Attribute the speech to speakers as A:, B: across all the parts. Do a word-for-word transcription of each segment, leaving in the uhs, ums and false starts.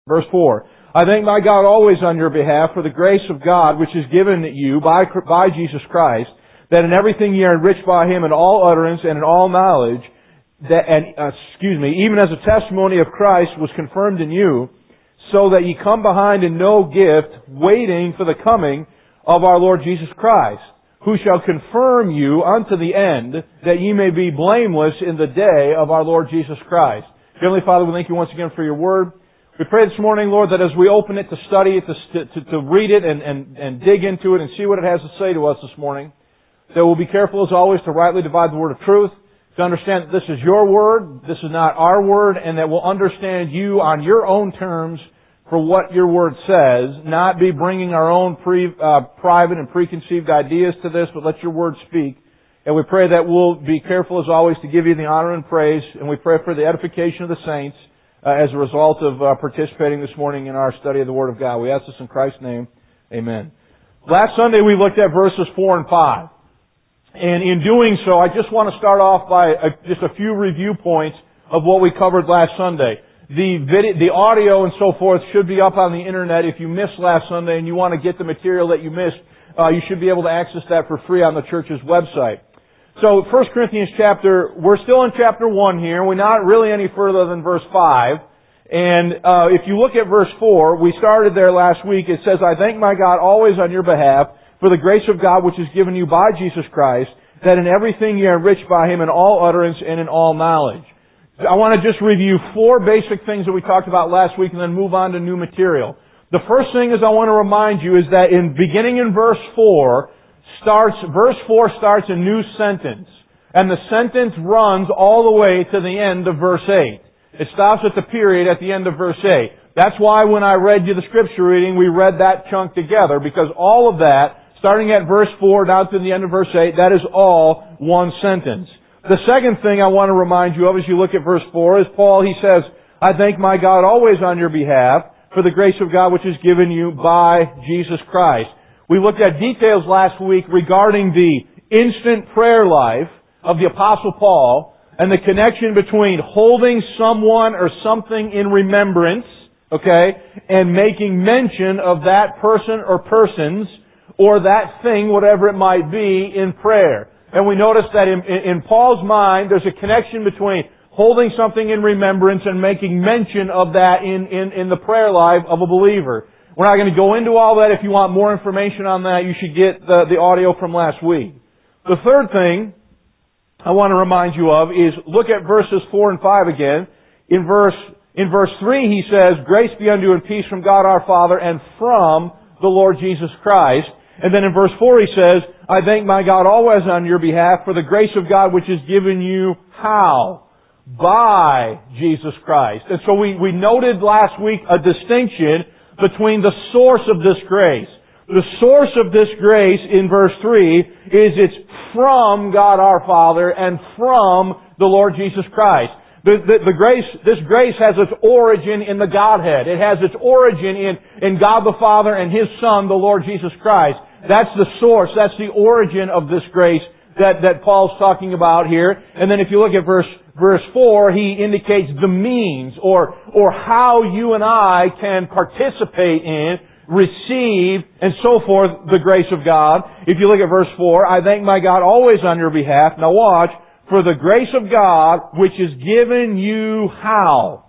A: Verse four. I thank my God always on your behalf for the grace of God which is given you by, by Jesus Christ, that in everything ye are enriched by Him in all utterance and in all knowledge, that, and, uh, excuse me, even as the testimony of Christ was confirmed in you, so that ye come behind in no gift, waiting for the coming of our Lord Jesus Christ, who shall confirm you unto the end, that ye may be blameless in the day of our Lord Jesus Christ. Heavenly Father, we thank you once again for your word. We pray this morning, Lord, that as we open it to study it, to, to, to read it and, and, and dig into it and see what it has to say to us this morning, that we'll be careful as always to rightly divide the word of truth, to understand that this is your word, this is not our word, and that we'll understand you on your own terms for what your word says, not be bringing our own pre, uh, private and preconceived ideas to this, but let your word speak. And we pray that we'll be careful as always to give you the honor and praise, and we pray for the edification of the saints uh, as a result of uh, participating this morning in our study of the Word of God. We ask this in Christ's name. Amen. Last Sunday we looked at verses four and five. And in doing so, I just want to start off by a, just a few review points of what we covered last Sunday. The video, the audio and so forth should be up on the internet. If you missed last Sunday and you want to get the material that you missed, uh, you should be able to access that for free on the church's website. So, First Corinthians chapter, we're still in chapter one here. We're not really any further than verse five. And uh, if you look at verse four, we started there last week. It says, I thank my God always on your behalf for the grace of God which is given you by Jesus Christ, that in everything ye are enriched by Him in all utterance and in all knowledge. I want to just review four basic things that we talked about last week and then move on to new material. The first thing is I want to remind you is that in beginning in verse four, starts, verse four starts a new sentence. And the sentence runs all the way to the end of verse eight. It stops at the period at the end of verse eight. That's why when I read you the scripture reading, we read that chunk together, because all of that, starting at verse four down to the end of verse eight, that is all one sentence. The second thing I want to remind you of as you look at verse four is Paul, he says, I thank my God always on your behalf for the grace of God which is given you by Jesus Christ. We looked at details last week regarding the instant prayer life of the Apostle Paul and the connection between holding someone or something in remembrance, okay, and making mention of that person or persons or that thing, whatever it might be, in prayer. And we noticed that in, in, in Paul's mind, there's a connection between holding something in remembrance and making mention of that in, in, in the prayer life of a believer. We're not going to go into all that. If you want more information on that, you should get the, the audio from last week. The third thing I want to remind you of is look at verses four and five again. In verse, in verse three, he says, grace be unto you and peace from God our Father and from the Lord Jesus Christ. And then in verse four he says, I thank my God always on your behalf for the grace of God which is given you how? By Jesus Christ. And so we, we noted last week a distinction between the source of this grace. The source of this grace in verse three is it's from God our Father and from the Lord Jesus Christ. The, the, the grace, this grace has its origin in the Godhead. It has its origin in, in God the Father and His Son, the Lord Jesus Christ. That's the source, that's the origin of this grace that, that Paul's talking about here. And then if you look at verse, verse four, he indicates the means or, or how you and I can participate in, receive, and so forth, the grace of God. If you look at verse four, I thank my God always on your behalf. Now watch. For the grace of God, which is given you how?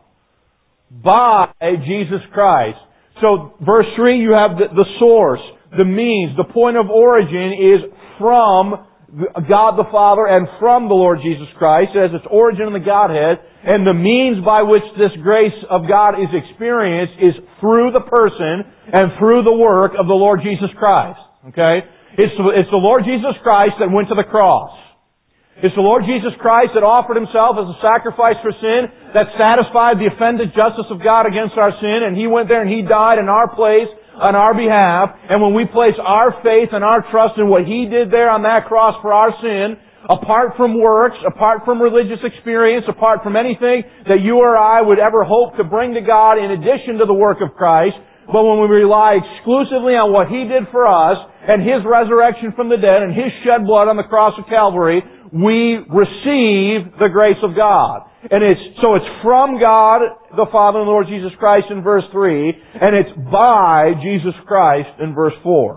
A: By Jesus Christ. So, verse three, you have the, the source, the means, the point of origin is from God the Father and from the Lord Jesus Christ. It has its origin in the Godhead. And the means by which this grace of God is experienced is through the person and through the work of the Lord Jesus Christ. Okay? It's, it's the Lord Jesus Christ that went to the cross. It's the Lord Jesus Christ that offered Himself as a sacrifice for sin, that satisfied the offended justice of God against our sin, and He went there and He died in our place, on our behalf. And when we place our faith and our trust in what He did there on that cross for our sin, apart from works, apart from religious experience, apart from anything that you or I would ever hope to bring to God in addition to the work of Christ, but when we rely exclusively on what He did for us and His resurrection from the dead and His shed blood on the cross of Calvary, we receive the grace of God. And it's, so it's from God, the Father and the Lord Jesus Christ in verse three, and it's by Jesus Christ in verse four.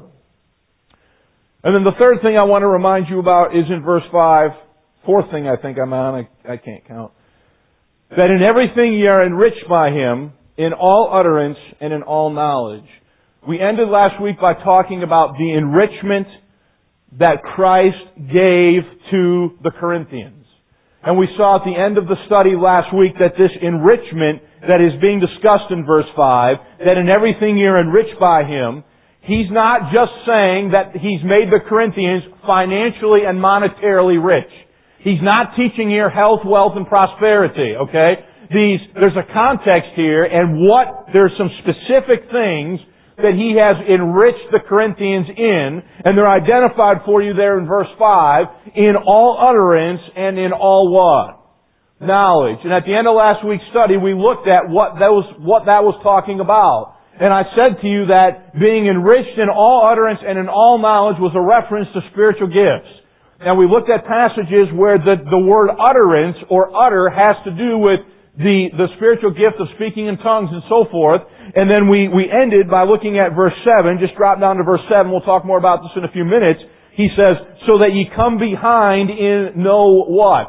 A: And then the third thing I want to remind you about is in verse five. Fourth thing I think I'm on, I, I can't count. That in everything ye are enriched by Him, in all utterance and in all knowledge. We ended last week by talking about the enrichment that Christ gave to the Corinthians. And we saw at the end of the study last week that this enrichment that is being discussed in verse five, that in everything you're enriched by Him, He's not just saying that He's made the Corinthians financially and monetarily rich. He's not teaching here health, wealth, and prosperity, okay? These, there's a context here, and what, there's some specific things that He has enriched the Corinthians in, and they're identified for you there in verse five, in all utterance and in all what? Knowledge. And at the end of last week's study, we looked at what that was, what that was talking about. And I said to you that being enriched in all utterance and in all knowledge was a reference to spiritual gifts. Now we looked at passages where the, the word utterance or utter has to do with the, the spiritual gift of speaking in tongues and so forth. And then we, we ended by looking at verse seven. Just drop down to verse seven. We'll talk more about this in a few minutes. He says, so that ye come behind in no what?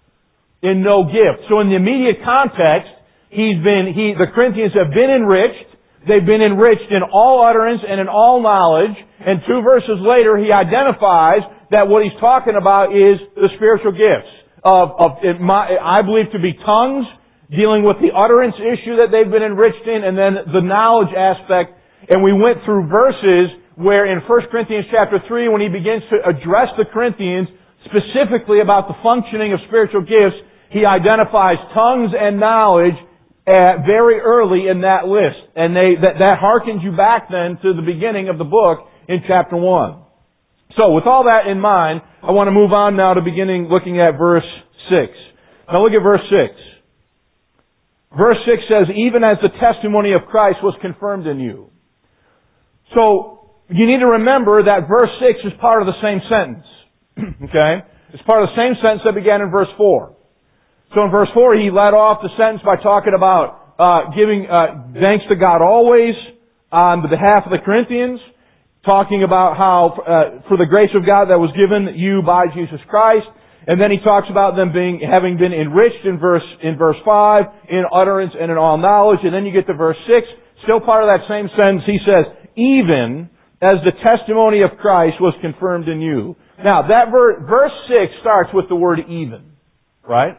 A: In no gift. So in the immediate context, he's been, he, the Corinthians have been enriched. They've been enriched in all utterance and in all knowledge. And two verses later, he identifies that what he's talking about is the spiritual gifts of, of I believe to be tongues, dealing with the utterance issue that they've been enriched in, and then the knowledge aspect. And we went through verses where in First Corinthians chapter three, when he begins to address the Corinthians specifically about the functioning of spiritual gifts, he identifies tongues and knowledge Uh, very early in that list. And they, that, that harkens you back then to the beginning of the book in chapter one. So with all that in mind, I want to move on now to beginning looking at verse six. Now look at verse six. Verse six says, even as the testimony of Christ was confirmed in you. So you need to remember that verse six is part of the same sentence. Okay? It's part of the same sentence that began in verse four. So in verse four, he led off the sentence by talking about uh, giving uh, thanks to God always on the behalf of the Corinthians, talking about how uh, for the grace of God that was given you by Jesus Christ, and then he talks about them being having been enriched in verse in verse five in utterance and in all knowledge, and then you get to verse six, still part of that same sentence. He says, "Even as the testimony of Christ was confirmed in you." Now that ver- verse six starts with the word "even," right?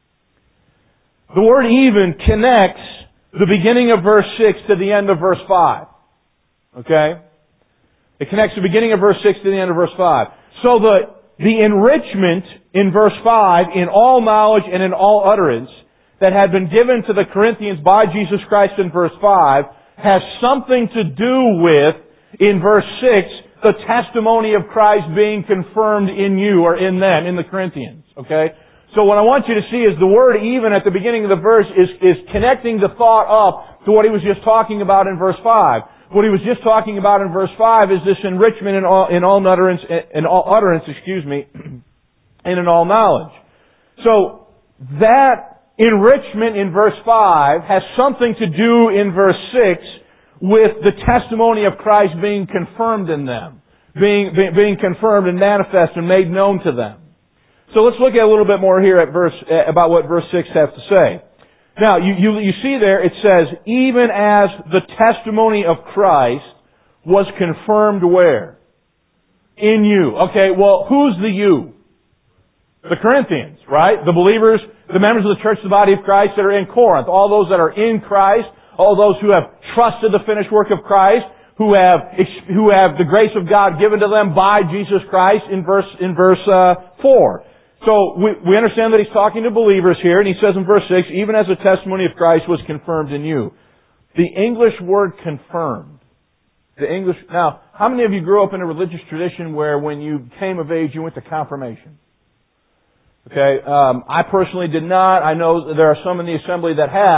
A: The word even connects the beginning of verse six to the end of verse five. Okay? It connects the beginning of verse six to the end of verse five. So the, the enrichment in verse five, in all knowledge and in all utterance, that had been given to the Corinthians by Jesus Christ in verse five, has something to do with, in verse six, the testimony of Christ being confirmed in you or in them, in the Corinthians. Okay? So what I want you to see is the word even at the beginning of the verse is, is connecting the thought up to what he was just talking about in verse five. What he was just talking about in verse five is this enrichment in all, in all utterance, in all utterance, excuse me, and in all knowledge. So that enrichment in verse five has something to do in verse six with the testimony of Christ being confirmed in them, being, being, being confirmed and manifest and made known to them. So let's look at a little bit more here at verse, about what verse six has to say. Now, you, you, you see there, it says, even as the testimony of Christ was confirmed where? In you. Okay, well, who's the you? The Corinthians, right? The believers, the members of the church, the body of Christ that are in Corinth. All those that are in Christ, all those who have trusted the finished work of Christ, who have, who have the grace of God given to them by Jesus Christ in verse, in verse, uh, four. So we, we understand that he's talking to believers here, and he says in verse six, even as the testimony of Christ was confirmed in you. The English word confirmed. The English, now, how many of you grew up in a religious tradition where when you came of age you went to confirmation? Okay, um, I personally did not. I know there are some in the assembly that have,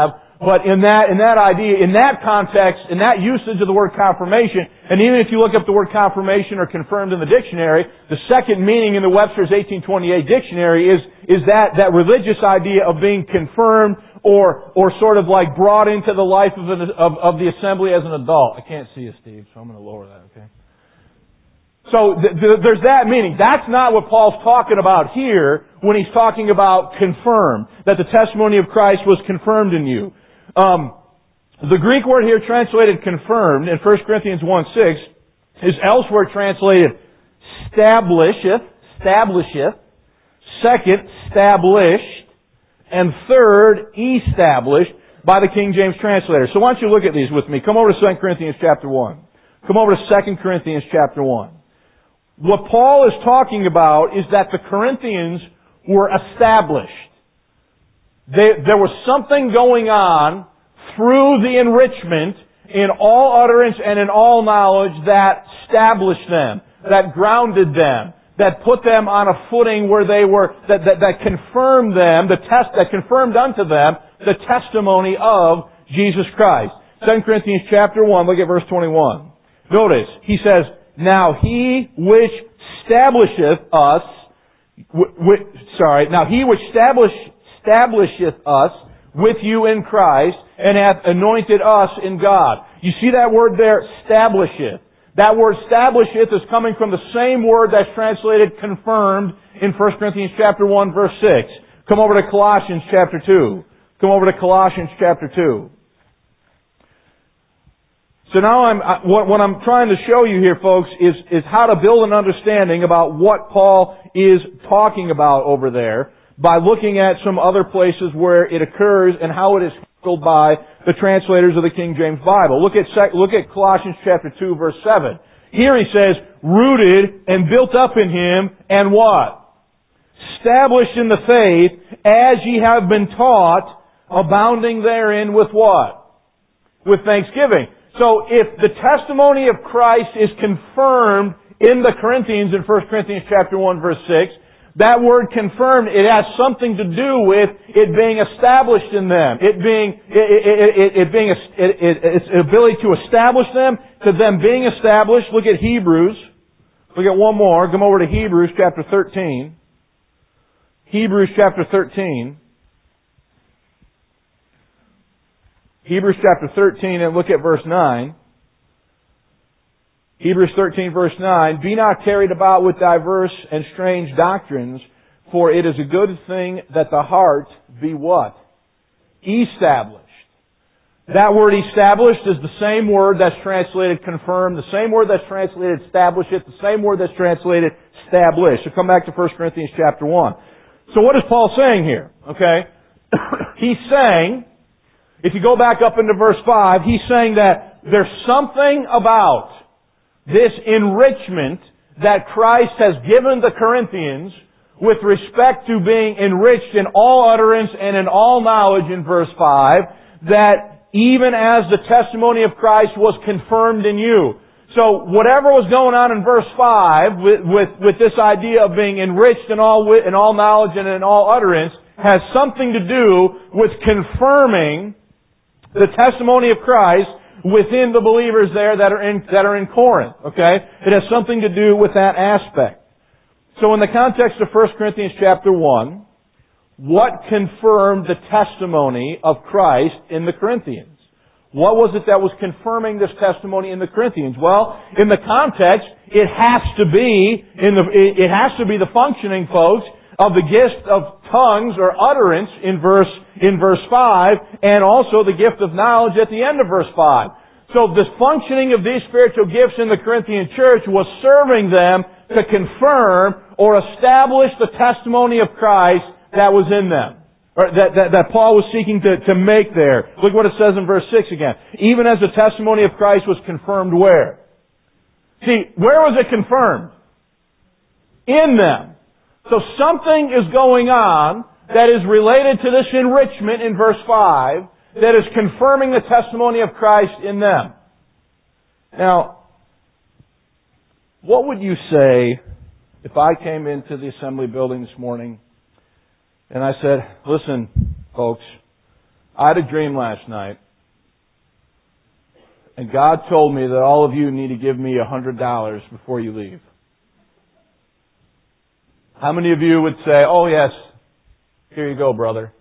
A: But in that, in that idea, in that context, in that usage of the word confirmation, and even if you look up the word confirmation or confirmed in the dictionary, the second meaning in the Webster's eighteen twenty-eight dictionary is, is that, that religious idea of being confirmed or, or sort of like brought into the life of, an, of, of the assembly as an adult. I can't see you, Steve, so I'm going to lower that, okay? So th- th- there's that meaning. That's not what Paul's talking about here when he's talking about confirmed, that the testimony of Christ was confirmed in you. Um, the Greek word here translated confirmed in First Corinthians one six is elsewhere translated stablisheth, stablisheth, second, stablished, and third, established by the King James translator. So why don't you look at these with me? Come over to Second Corinthians chapter one. Come over to Second Corinthians chapter one. What Paul is talking about is that the Corinthians were established. They, there was something going on through the enrichment in all utterance and in all knowledge that established them, that grounded them, that put them on a footing where they were, that, that, that confirmed them, the test, that confirmed unto them the testimony of Jesus Christ. Second Corinthians chapter one, look at verse twenty-one. Notice, he says, now he which establisheth us, w- w- sorry, now he which established establisheth us with you in Christ, and hath anointed us in God. You see that word there, establisheth. That word establisheth is coming from the same word that's translated confirmed in First Corinthians chapter one verse six. Come over to Colossians chapter two. Come over to Colossians chapter two. So now I'm, what, what I'm trying to show you here, folks, is, is how to build an understanding about what Paul is talking about over there, by looking at some other places where it occurs and how it is handled by the translators of the King James Bible. Look at look at Colossians chapter two verse seven. Here he says, rooted and built up in Him, and what? Established in the faith, as ye have been taught, abounding therein with what? With thanksgiving. So if the testimony of Christ is confirmed in the Corinthians in First Corinthians chapter one verse six, that word confirmed, it has something to do with it being established in them. It being, it, it, it, it being, it, it, its ability to establish them, to them being established. Look at Hebrews. Look at one more. Come over to Hebrews chapter thirteen. Hebrews chapter thirteen. Hebrews chapter thirteen, and look at verse nine. Hebrews thirteen verse nine, be not carried about with diverse and strange doctrines, for it is a good thing that the heart be what? Established. That word established is the same word that's translated confirmed, the same word that's translated establish it, the same word that's translated establish. So come back to First Corinthians chapter one. So what is Paul saying here? Okay? He's saying, if you go back up into verse five, he's saying that there's something about this enrichment that Christ has given the Corinthians with respect to being enriched in all utterance and in all knowledge in verse five, that even as the testimony of Christ was confirmed in you. So whatever was going on in verse five with, with, with this idea of being enriched in all, in all knowledge and in all utterance has something to do with confirming the testimony of Christ within the believers there that are in, that are in Corinth. Okay? It has something to do with that aspect. So in the context of First Corinthians chapter one, what confirmed the testimony of Christ in the Corinthians? What was it that was confirming this testimony in the Corinthians? Well, in the context, it has to be, in the, it has to be the functioning, folks, of the gift of tongues or utterance in verse, in verse five, and also the gift of knowledge at the end of verse five. So the functioning of these spiritual gifts in the Corinthian church was serving them to confirm or establish the testimony of Christ that was in them. Or that, that, that Paul was seeking to, to make there. Look what it says in verse six again. Even as the testimony of Christ was confirmed where? See, where was it confirmed? In them. So something is going on that is related to this enrichment in verse five that is confirming the testimony of Christ in them. Now, what would you say if I came into the assembly building this morning and I said, listen, folks, I had a dream last night, and God told me that all of you need to give me a hundred dollars before you leave. How many of you would say, "Oh yes, here you go, brother"?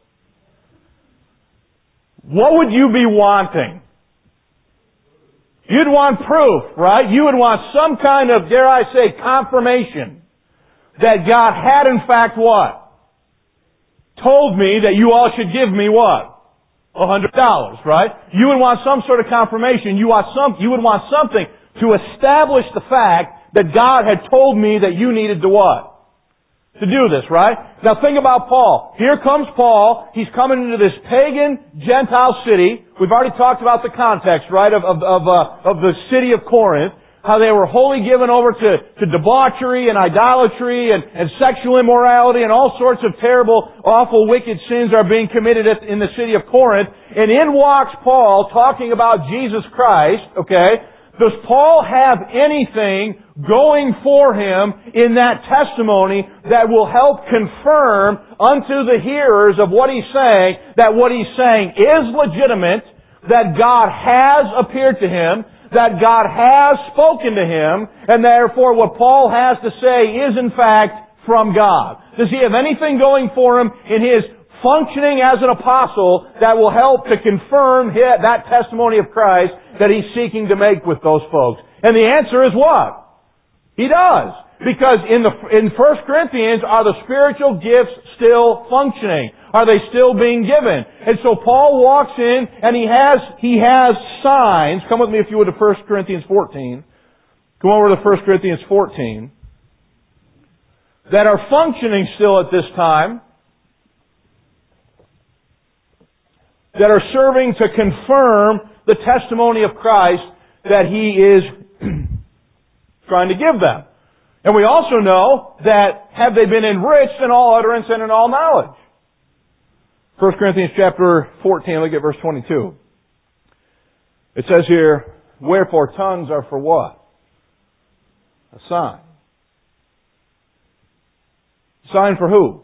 A: What would you be wanting? You'd want proof, right? You would want some kind of, dare I say, confirmation that God had in fact what? Told me that you all should give me what? A hundred dollars, right? You would want some sort of confirmation. You want some, you would want something to establish the fact that God had told me that you needed to what? To do this, right? Now think about Paul. Here comes Paul. He's coming into this pagan Gentile city. We've already talked about the context, right, of, of, of, uh, of the city of Corinth. How they were wholly given over to, to debauchery and idolatry and, and sexual immorality and all sorts of terrible, awful, wicked sins are being committed at, in the city of Corinth. And in walks Paul talking about Jesus Christ, okay? Does Paul have anything going for him in that testimony that will help confirm unto the hearers of what he's saying that what he's saying is legitimate, that God has appeared to him, that God has spoken to him, and therefore what Paul has to say is in fact from God? Does he have anything going for him in his functioning as an apostle that will help to confirm that testimony of Christ that he's seeking to make with those folks? And the answer is what? He does. Because in the in First Corinthians, are the spiritual gifts still functioning? Are they still being given? And so Paul walks in and he has he has signs. Come with me if you would to First Corinthians fourteen. Come over to First Corinthians fourteen. That are functioning still at this time. That are serving to confirm the testimony of Christ that he is trying to give them. And we also know that have they been enriched in all utterance and in all knowledge? First Corinthians chapter fourteen, look at verse twenty-two. It says here, wherefore tongues are for what? A sign. Sign for who?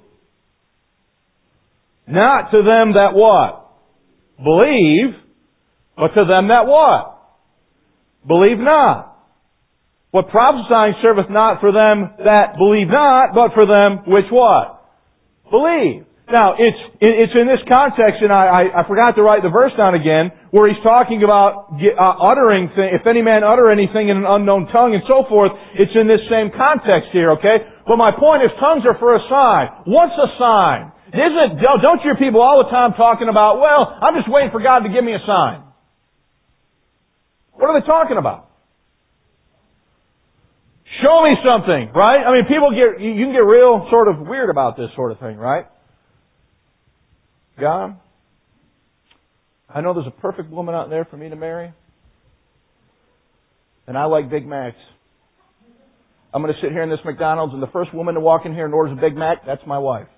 A: Not to them that what? Believe, but to them that what? Believe not. What prophesying serveth not for them that believe not, but for them which what? Believe. Now, it's it's in this context, and I, I, I forgot to write the verse down again, where he's talking about uh, uttering, th- if any man utter anything in an unknown tongue and so forth, it's in this same context here, okay? But my point is, tongues are for a sign. What's a sign? Isn't, don't you hear people all the time talking about, well, I'm just waiting for God to give me a sign. What are they talking about? Show me something, right? I mean, people get, you can get real sort of weird about this sort of thing, right? God, I know there's a perfect woman out there for me to marry. And I like Big Macs. I'm going to sit here in this McDonald's and the first woman to walk in here and orders a Big Mac, that's my wife.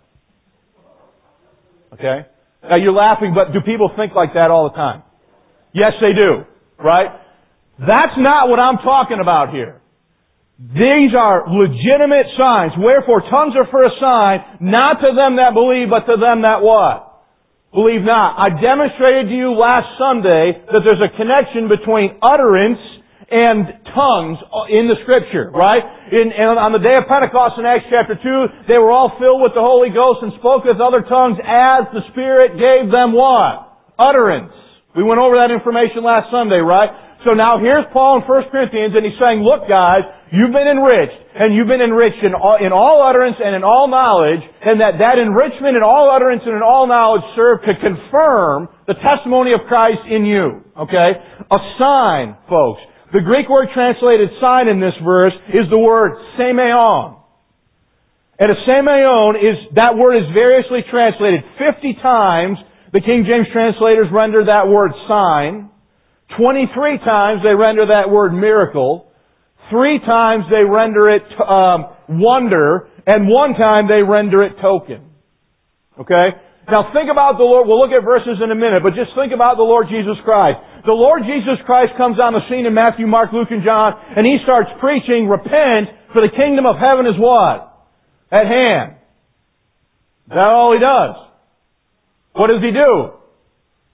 A: Okay? Now you're laughing, but do people think like that all the time? Yes, they do. Right? That's not what I'm talking about here. These are legitimate signs. Wherefore, tongues are for a sign, not to them that believe, but to them that what? Believe not. I demonstrated to you last Sunday that there's a connection between utterance and tongues in the Scripture, right? In, in, on the day of Pentecost in Acts chapter two, they were all filled with the Holy Ghost and spoke with other tongues as the Spirit gave them what? Utterance. We went over that information last Sunday, right? So now here's Paul in First Corinthians, and he's saying, look guys, you've been enriched, and you've been enriched in all, in all utterance and in all knowledge, and that that enrichment in all utterance and in all knowledge serve to confirm the testimony of Christ in you. Okay? A sign, folks. The Greek word translated sign in this verse is the word semeion. And a semeion is, that word is variously translated. Fifty times the King James translators render that word sign. Twenty-three times they render that word miracle. Three times they render it um, wonder. And one time they render it token. Okay? Now think about the Lord. We'll look at verses in a minute, but just think about the Lord Jesus Christ. The Lord Jesus Christ comes on the scene in Matthew, Mark, Luke, and John, and He starts preaching, repent, for the kingdom of heaven is what? At hand. Is that all He does? What does He do?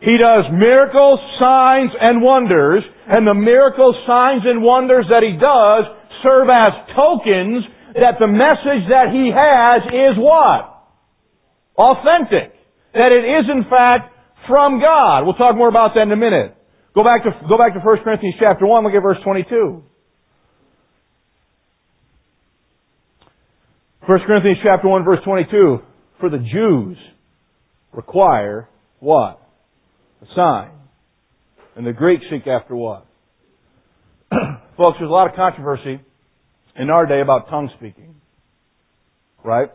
A: He does miracles, signs, and wonders, and the miracles, signs, and wonders that He does serve as tokens that the message that He has is what? Authentic. That it is in fact from God. We'll talk more about that in a minute. Go back to, go back to First Corinthians chapter one, look at verse twenty-two. First Corinthians chapter one, verse twenty-two. For the Jews require what? A sign. And the Greeks seek after what? Folks, there's a lot of controversy in our day about tongue speaking. Right?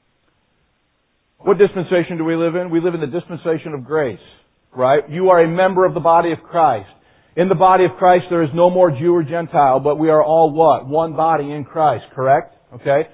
A: What dispensation do we live in? We live in the dispensation of grace. Right? You are a member of the body of Christ. In the body of Christ there is no more Jew or Gentile, but we are all what? One body in Christ. Correct? Okay?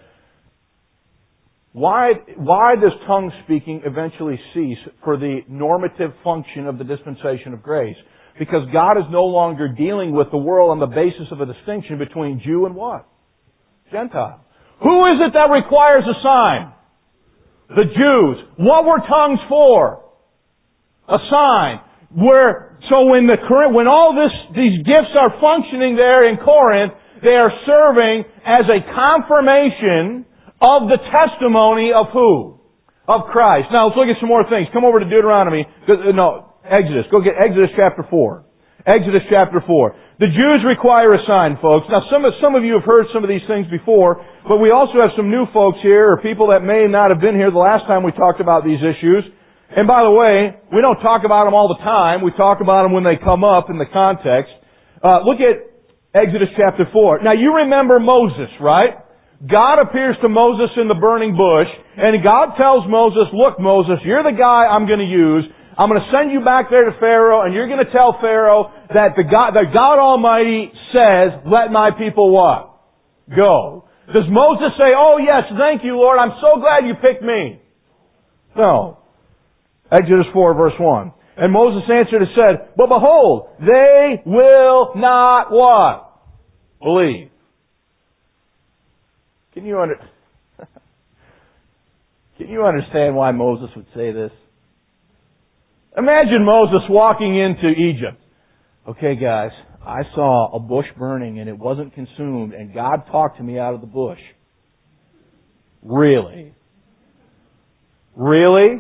A: Why, why does tongue speaking eventually cease for the normative function of the dispensation of grace? Because God is no longer dealing with the world on the basis of a distinction between Jew and what? Gentile. Who is it that requires a sign? The Jews. What were tongues for? A sign. Where, so when the current, when all this, these gifts are functioning there in Corinth, they are serving as a confirmation of the testimony of who? Of Christ. Now let's look at some more things. Come over to Deuteronomy. No, Exodus. Go get Exodus chapter four. Exodus chapter four. The Jews require a sign, folks. Now some of, some of you have heard some of these things before, but we also have some new folks here, or people that may not have been here the last time we talked about these issues. And by the way, we don't talk about them all the time. We talk about them when they come up in the context. Uh, look at Exodus chapter four. Now you remember Moses, right? God appears to Moses in the burning bush, and God tells Moses, look Moses, you're the guy I'm going to use. I'm going to send you back there to Pharaoh, and you're going to tell Pharaoh that the God, that God Almighty says, let my people what? Go. Does Moses say, oh yes, thank you Lord, I'm so glad you picked me? No. Exodus four verse one. And Moses answered and said, but behold, they will not what? Believe. Can you under, Can you understand why Moses would say this? Imagine Moses walking into Egypt. Okay guys, I saw a bush burning and it wasn't consumed and God talked to me out of the bush. Really? Really?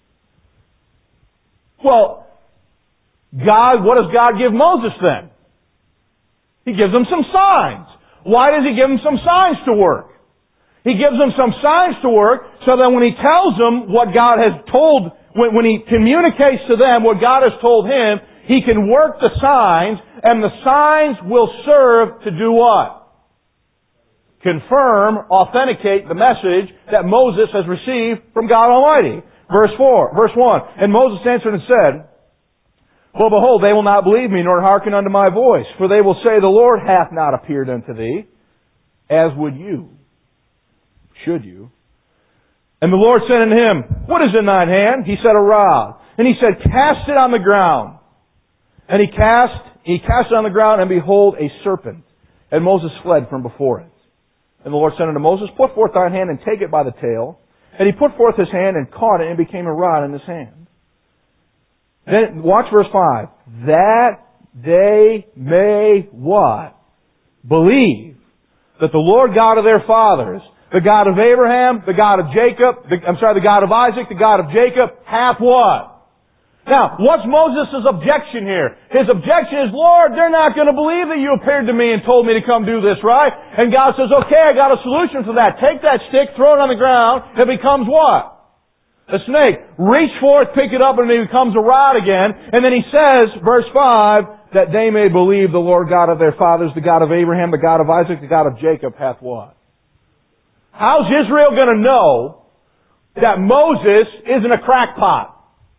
A: Well, God, what does God give Moses then? He gives him some signs. Why does He give him some signs to work? He gives them some signs to work so that when He tells them what God has told, when, when He communicates to them what God has told him, He can work the signs, and the signs will serve to do what? Confirm, authenticate the message that Moses has received from God Almighty. Verse four, verse one. And Moses answered and said, well, behold, they will not believe me, nor hearken unto my voice. For they will say, the Lord hath not appeared unto thee, as would you. Should you? And the Lord said unto him, what is in thine hand? He said, a rod. And He said, cast it on the ground. And he cast, he cast it on the ground, and behold, a serpent. And Moses fled from before it. And the Lord said unto Moses, put forth thine hand and take it by the tail. And he put forth his hand and caught it, and it became a rod in his hand. Then, watch verse five. That they may what? Believe that the Lord God of their fathers, the God of Abraham, the God of Jacob, the, I'm sorry, the God of Isaac, the God of Jacob, hath what? Now, what's Moses' objection here? His objection is, Lord, they're not going to believe that you appeared to me and told me to come do this, right? And God says, okay, I got a solution for that. Take that stick, throw it on the ground, it becomes what? A snake. Reach forth, pick it up, and it becomes a rod again. And then He says, verse five, that they may believe the Lord God of their fathers, the God of Abraham, the God of Isaac, the God of Jacob, hath what? How's Israel going to know that Moses isn't a crackpot?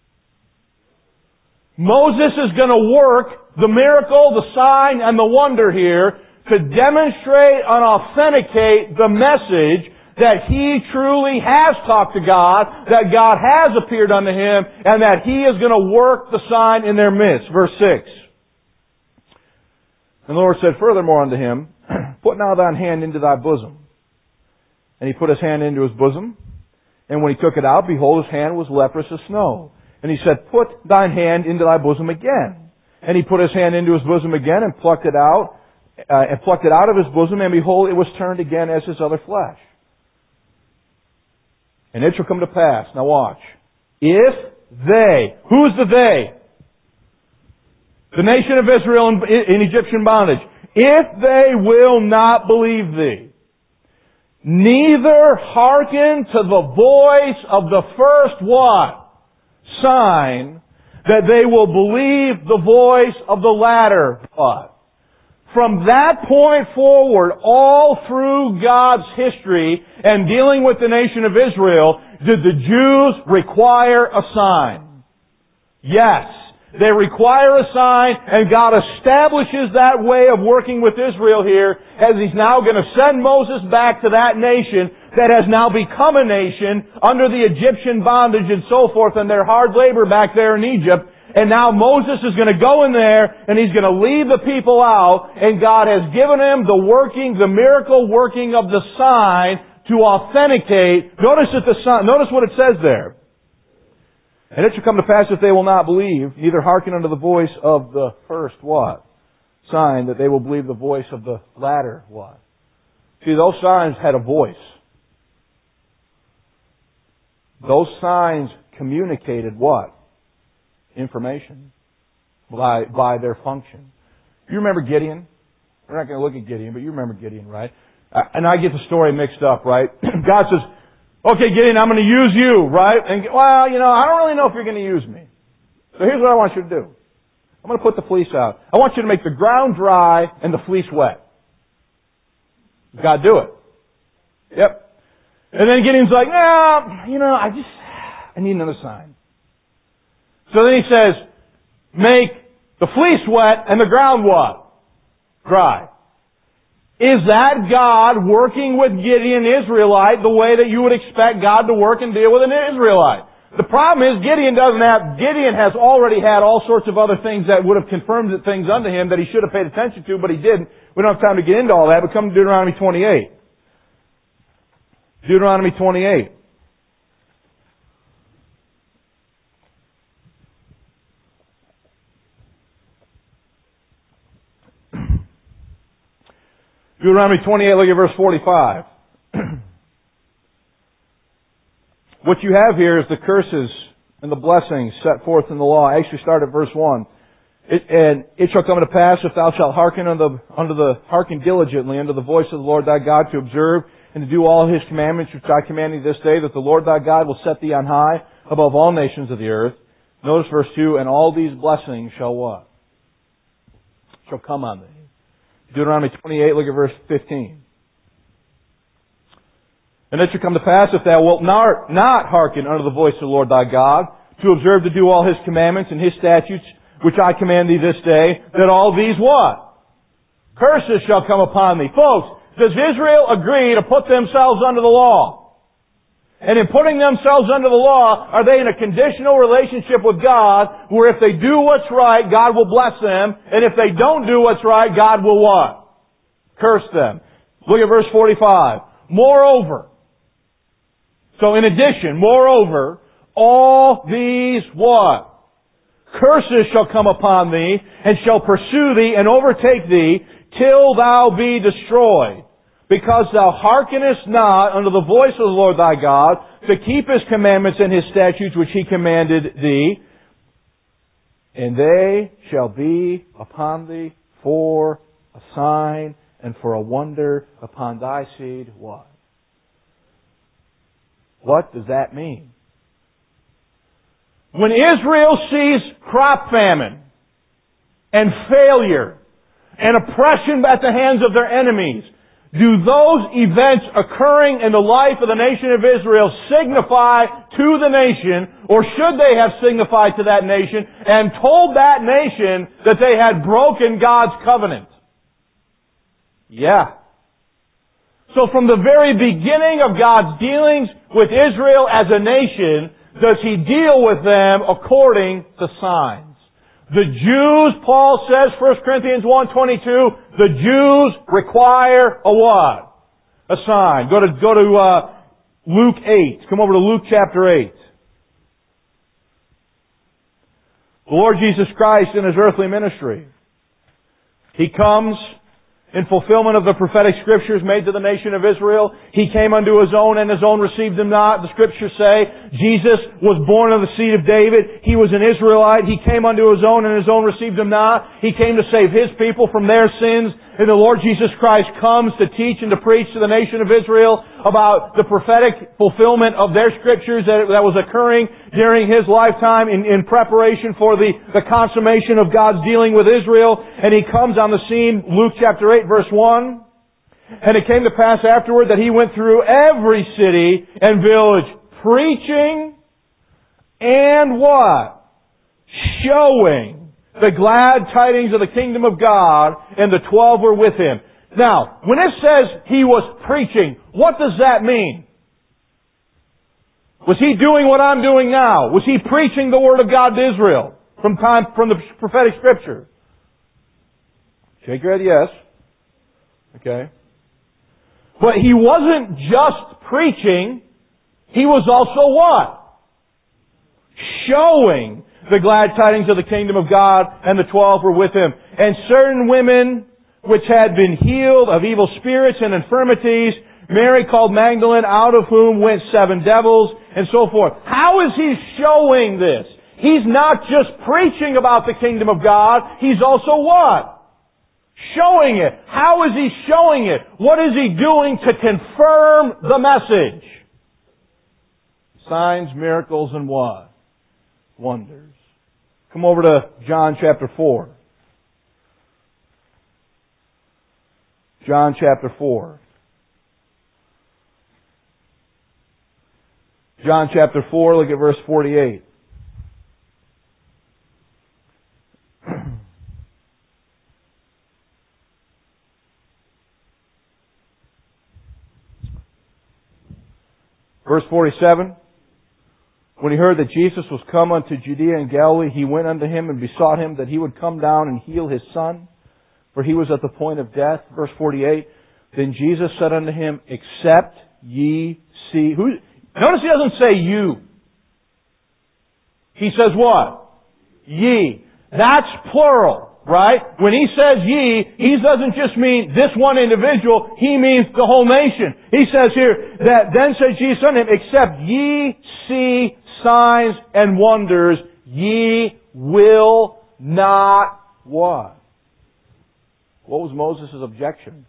A: Moses is going to work the miracle, the sign, and the wonder here to demonstrate and authenticate the message that he truly has talked to God, that God has appeared unto him, and that He is going to work the sign in their midst. Verse six. And the Lord said furthermore unto him, put now thine hand into thy bosom. And he put his hand into his bosom, and when he took it out, behold, his hand was leprous as snow. And he said, put thine hand into thy bosom again. And he put his hand into his bosom again and plucked it out, uh, and plucked it out of his bosom, and behold, it was turned again as his other flesh. And it shall come to pass, now watch, if they, who's the they? The nation of Israel in, in Egyptian bondage. If they will not believe thee, neither hearken to the voice of the first what? Sign, that they will believe the voice of the latter what? From that point forward, all through God's history and dealing with the nation of Israel, did the Jews require a sign? Yes. They require a sign, and God establishes that way of working with Israel here as He's now going to send Moses back to that nation that has now become a nation under the Egyptian bondage and so forth and their hard labor back there in Egypt. And now Moses is going to go in there and he's going to lead the people out, and God has given him the working, the miracle working of the sign to authenticate. Notice that the sign, notice what it says there. And it shall come to pass if they will not believe, neither hearken unto the voice of the first what? Sign, that they will believe the voice of the latter what? See, those signs had a voice. Those signs communicated what? Information. By, by their function. You remember Gideon? We're not going to look at Gideon, but you remember Gideon, right? And I get the story mixed up, right? God says, okay, Gideon, I'm going to use you, right? And, well, you know, I don't really know if you're going to use me. So here's what I want you to do. I'm going to put the fleece out. I want you to make the ground dry and the fleece wet. God do it. Yep. And then Gideon's like, no, you know, I just, I need another sign. So then he says, make the fleece wet and the ground what? Dry. Is that God working with Gideon, Israelite, the way that you would expect God to work and deal with an Israelite? The problem is Gideon doesn't have, Gideon has already had all sorts of other things that would have confirmed things unto him that he should have paid attention to, but he didn't. We don't have time to get into all that, but come to Deuteronomy twenty-eight. Deuteronomy twenty-eight. Deuteronomy twenty-eight, look at verse forty-five. What you have here is the curses and the blessings set forth in the law. I actually start at verse one. It, and it shall come to pass, if thou shalt hearken unto the, unto the, hearken diligently unto the voice of the Lord thy God, to observe and to do all His commandments which I command thee this day, that the Lord thy God will set thee on high above all nations of the earth. Notice verse two, and all these blessings shall what? Shall come on thee. Deuteronomy twenty-eight, look at verse fifteen. And it shall come to pass, if thou wilt not, not hearken unto the voice of the Lord thy God, to observe to do all His commandments and His statutes, which I command thee this day, that all these what? Curses shall come upon thee. Folks, does Israel agree to put themselves under the law? And in putting themselves under the law, are they in a conditional relationship with God, where if they do what's right, God will bless them, and if they don't do what's right, God will what? Curse them. Look at verse forty-five. Moreover, so in addition, moreover, all these what? Curses shall come upon thee, and shall pursue thee, and overtake thee, till thou be destroyed. Because thou hearkenest not unto the voice of the Lord thy God, to keep His commandments and His statutes which He commanded thee, and they shall be upon thee for a sign and for a wonder upon thy seed. What? What does that mean? When Israel sees crop famine and failure and oppression at the hands of their enemies, do those events occurring in the life of the nation of Israel signify to the nation, or should they have signified to that nation and told that nation that they had broken God's covenant? Yeah. So from the very beginning of God's dealings with Israel as a nation, does He deal with them according to signs? The Jews, Paul says, First Corinthians one twenty-two, the Jews require a what? A sign. Go to, go to uh, Luke eight. Come over to Luke chapter eight. The Lord Jesus Christ in His earthly ministry. He comes in fulfillment of the prophetic scriptures made to the nation of Israel. He came unto His own, and His own received Him not. The scriptures say Jesus was born of the seed of David. He was an Israelite. He came unto His own, and His own received Him not. He came to save His people from their sins. And the Lord Jesus Christ comes to teach and to preach to the nation of Israel about the prophetic fulfillment of their scriptures that, that was occurring during His lifetime in, in preparation for the, the consummation of God's dealing with Israel. And He comes on the scene, Luke chapter eight, verse one. And it came to pass afterward that He went through every city and village, preaching and what? Showing the glad tidings of the kingdom of God, and the twelve were with Him. Now, when it says He was preaching, what does that mean? Was He doing what I'm doing now? Was He preaching the Word of God to Israel from time from the prophetic Scripture? Shake your head, yes. Okay. But He wasn't just preaching, He was also what? Showing the glad tidings of the kingdom of God, and the twelve were with Him. And certain women which had been healed of evil spirits and infirmities, Mary called Magdalene, out of whom went seven devils, and so forth. How is He showing this? He's not just preaching about the kingdom of God, He's also what? Showing it. How is He showing it? What is He doing to confirm the message? Signs, miracles, and what? Wonders. Come over to John chapter four. John chapter four. John chapter four, look at verse forty-eight. Verse forty-seven. When He heard that Jesus was come unto Judea and Galilee, He went unto Him and besought Him that He would come down and heal His son, for he was at the point of death. Verse forty-eight. Then Jesus said unto him, Except ye see... Who? Notice He doesn't say you. He says what? Ye. That's plural, right? When He says ye, He doesn't just mean this one individual, He means the whole nation. He says here, that then said Jesus unto him, Except ye see signs and wonders, ye will not what? What was Moses' objection?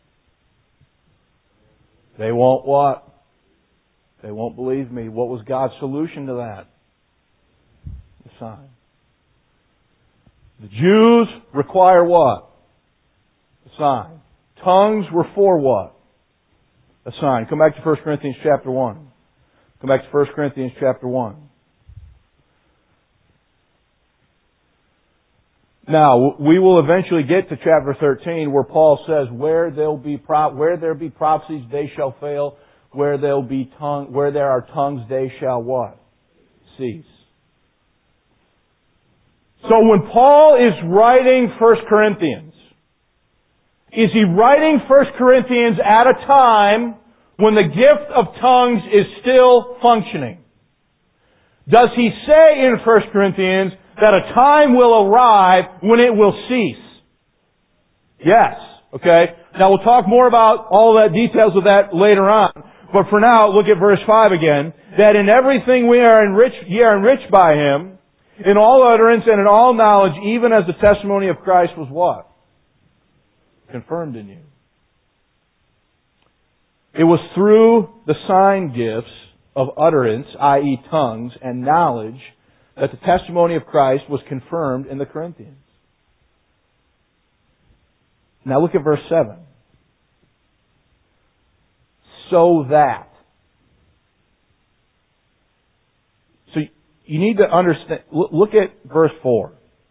A: They won't what? They won't believe me. What was God's solution to that? The sign. The Jews require what? A sign. Tongues were for what? A sign. Come back to First Corinthians chapter one. Come back to First Corinthians chapter one. Now, we will eventually get to chapter thirteen where Paul says, where there'll be pro- where there be prophecies, they shall fail. Where there'll be tongue, where there are tongues, they shall what? Cease. So when Paul is writing First Corinthians, is he writing First Corinthians at a time when the gift of tongues is still functioning? Does he say in First Corinthians that a time will arrive when it will cease? Yes. Okay? Now we'll talk more about all the details of that later on. But for now, look at verse five again. That in everything we are enriched, ye are enriched by Him, in all utterance and in all knowledge, even as the testimony of Christ was what? Confirmed in you. It was through the sign gifts of utterance, that is tongues, and knowledge, that the testimony of Christ was confirmed in the Corinthians. Now look at verse seven. So that. So you need to understand, look at verse four.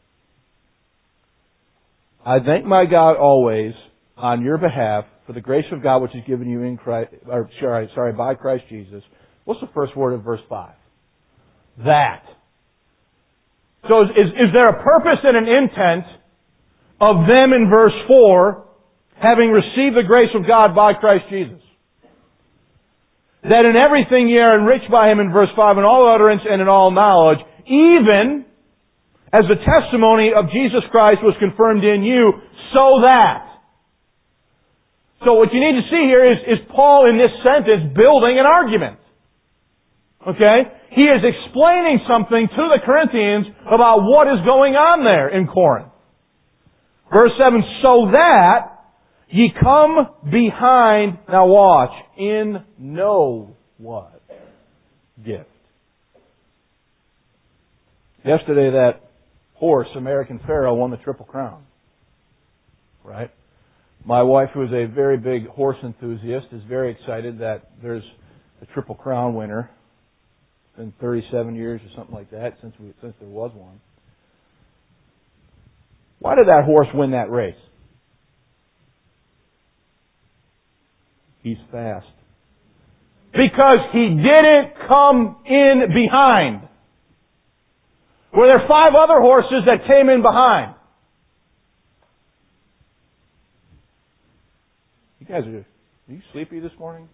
A: I thank my God always on your behalf for the grace of God which is given you in Christ, or sorry, sorry, by Christ Jesus. What's the first word of verse five? That. So is, is, is there a purpose and an intent of them in verse four having received the grace of God by Christ Jesus? That in everything ye are enriched by Him in verse five, in all utterance and in all knowledge, even as the testimony of Jesus Christ was confirmed in you, so that. So what you need to see here is, is Paul in this sentence building an argument. Okay? He is explaining something to the Corinthians about what is going on there in Corinth. Verse seven, so that ye come behind, now watch, in no what? Gift. Yesterday that horse, American Pharoah, won the Triple Crown. Right? My wife, who is a very big horse enthusiast, is very excited that there's a Triple Crown winner. It's been thirty-seven years or something like that since we, since there was one. Why did that horse win that race? He's fast. Because he didn't come in behind. Were there five other horses that came in behind? You guys are, are you sleepy this morning?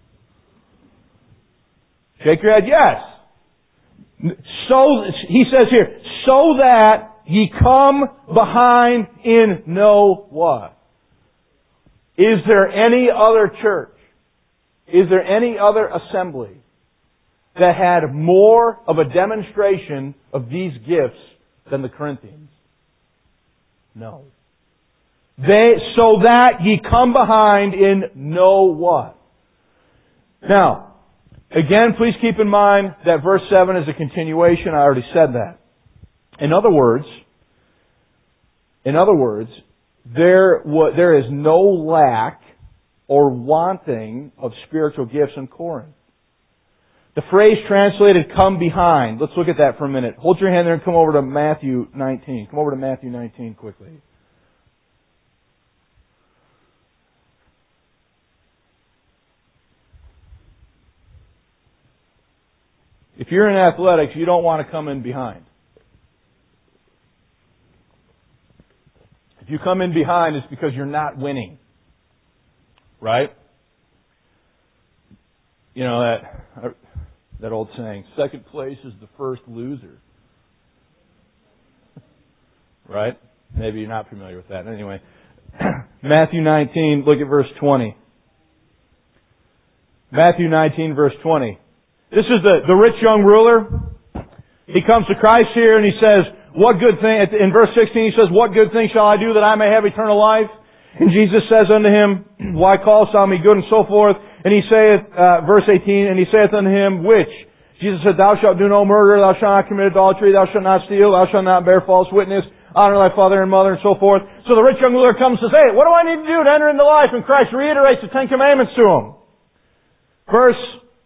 A: Shake your head, yes. So, he says here, so that ye come behind in no what? Is there any other church? Is there any other assembly that had more of a demonstration of these gifts than the Corinthians? No. They, so that ye come behind in no what? Now, again, please keep in mind that verse seven is a continuation. I already said that. In other words, in other words, there, there is no lack or wanting of spiritual gifts in Corinth. The phrase translated come behind, let's look at that for a minute. Hold your hand there and come over to Matthew nineteen. Come over to Matthew nineteen quickly. If you're in athletics, you don't want to come in behind. If you come in behind, it's because you're not winning. Right? You know, that that old saying, second place is the first loser. Right? Maybe you're not familiar with that. Anyway, Matthew nineteen, look at verse twenty. Matthew nineteen, verse twenty. This is the, the rich young ruler. He comes to Christ here and he says, what good thing, in verse sixteen he says, what good thing shall I do that I may have eternal life? And Jesus says unto him, why callest thou me good, and so forth. And he saith, uh, verse eighteen, and he saith unto him, which? Jesus said, thou shalt do no murder, thou shalt not commit adultery, thou shalt not steal, thou shalt not bear false witness, honor thy father and mother, and so forth. So the rich young ruler comes and says, hey, what do I need to do to enter into life? And Christ reiterates the Ten Commandments to him. Verse,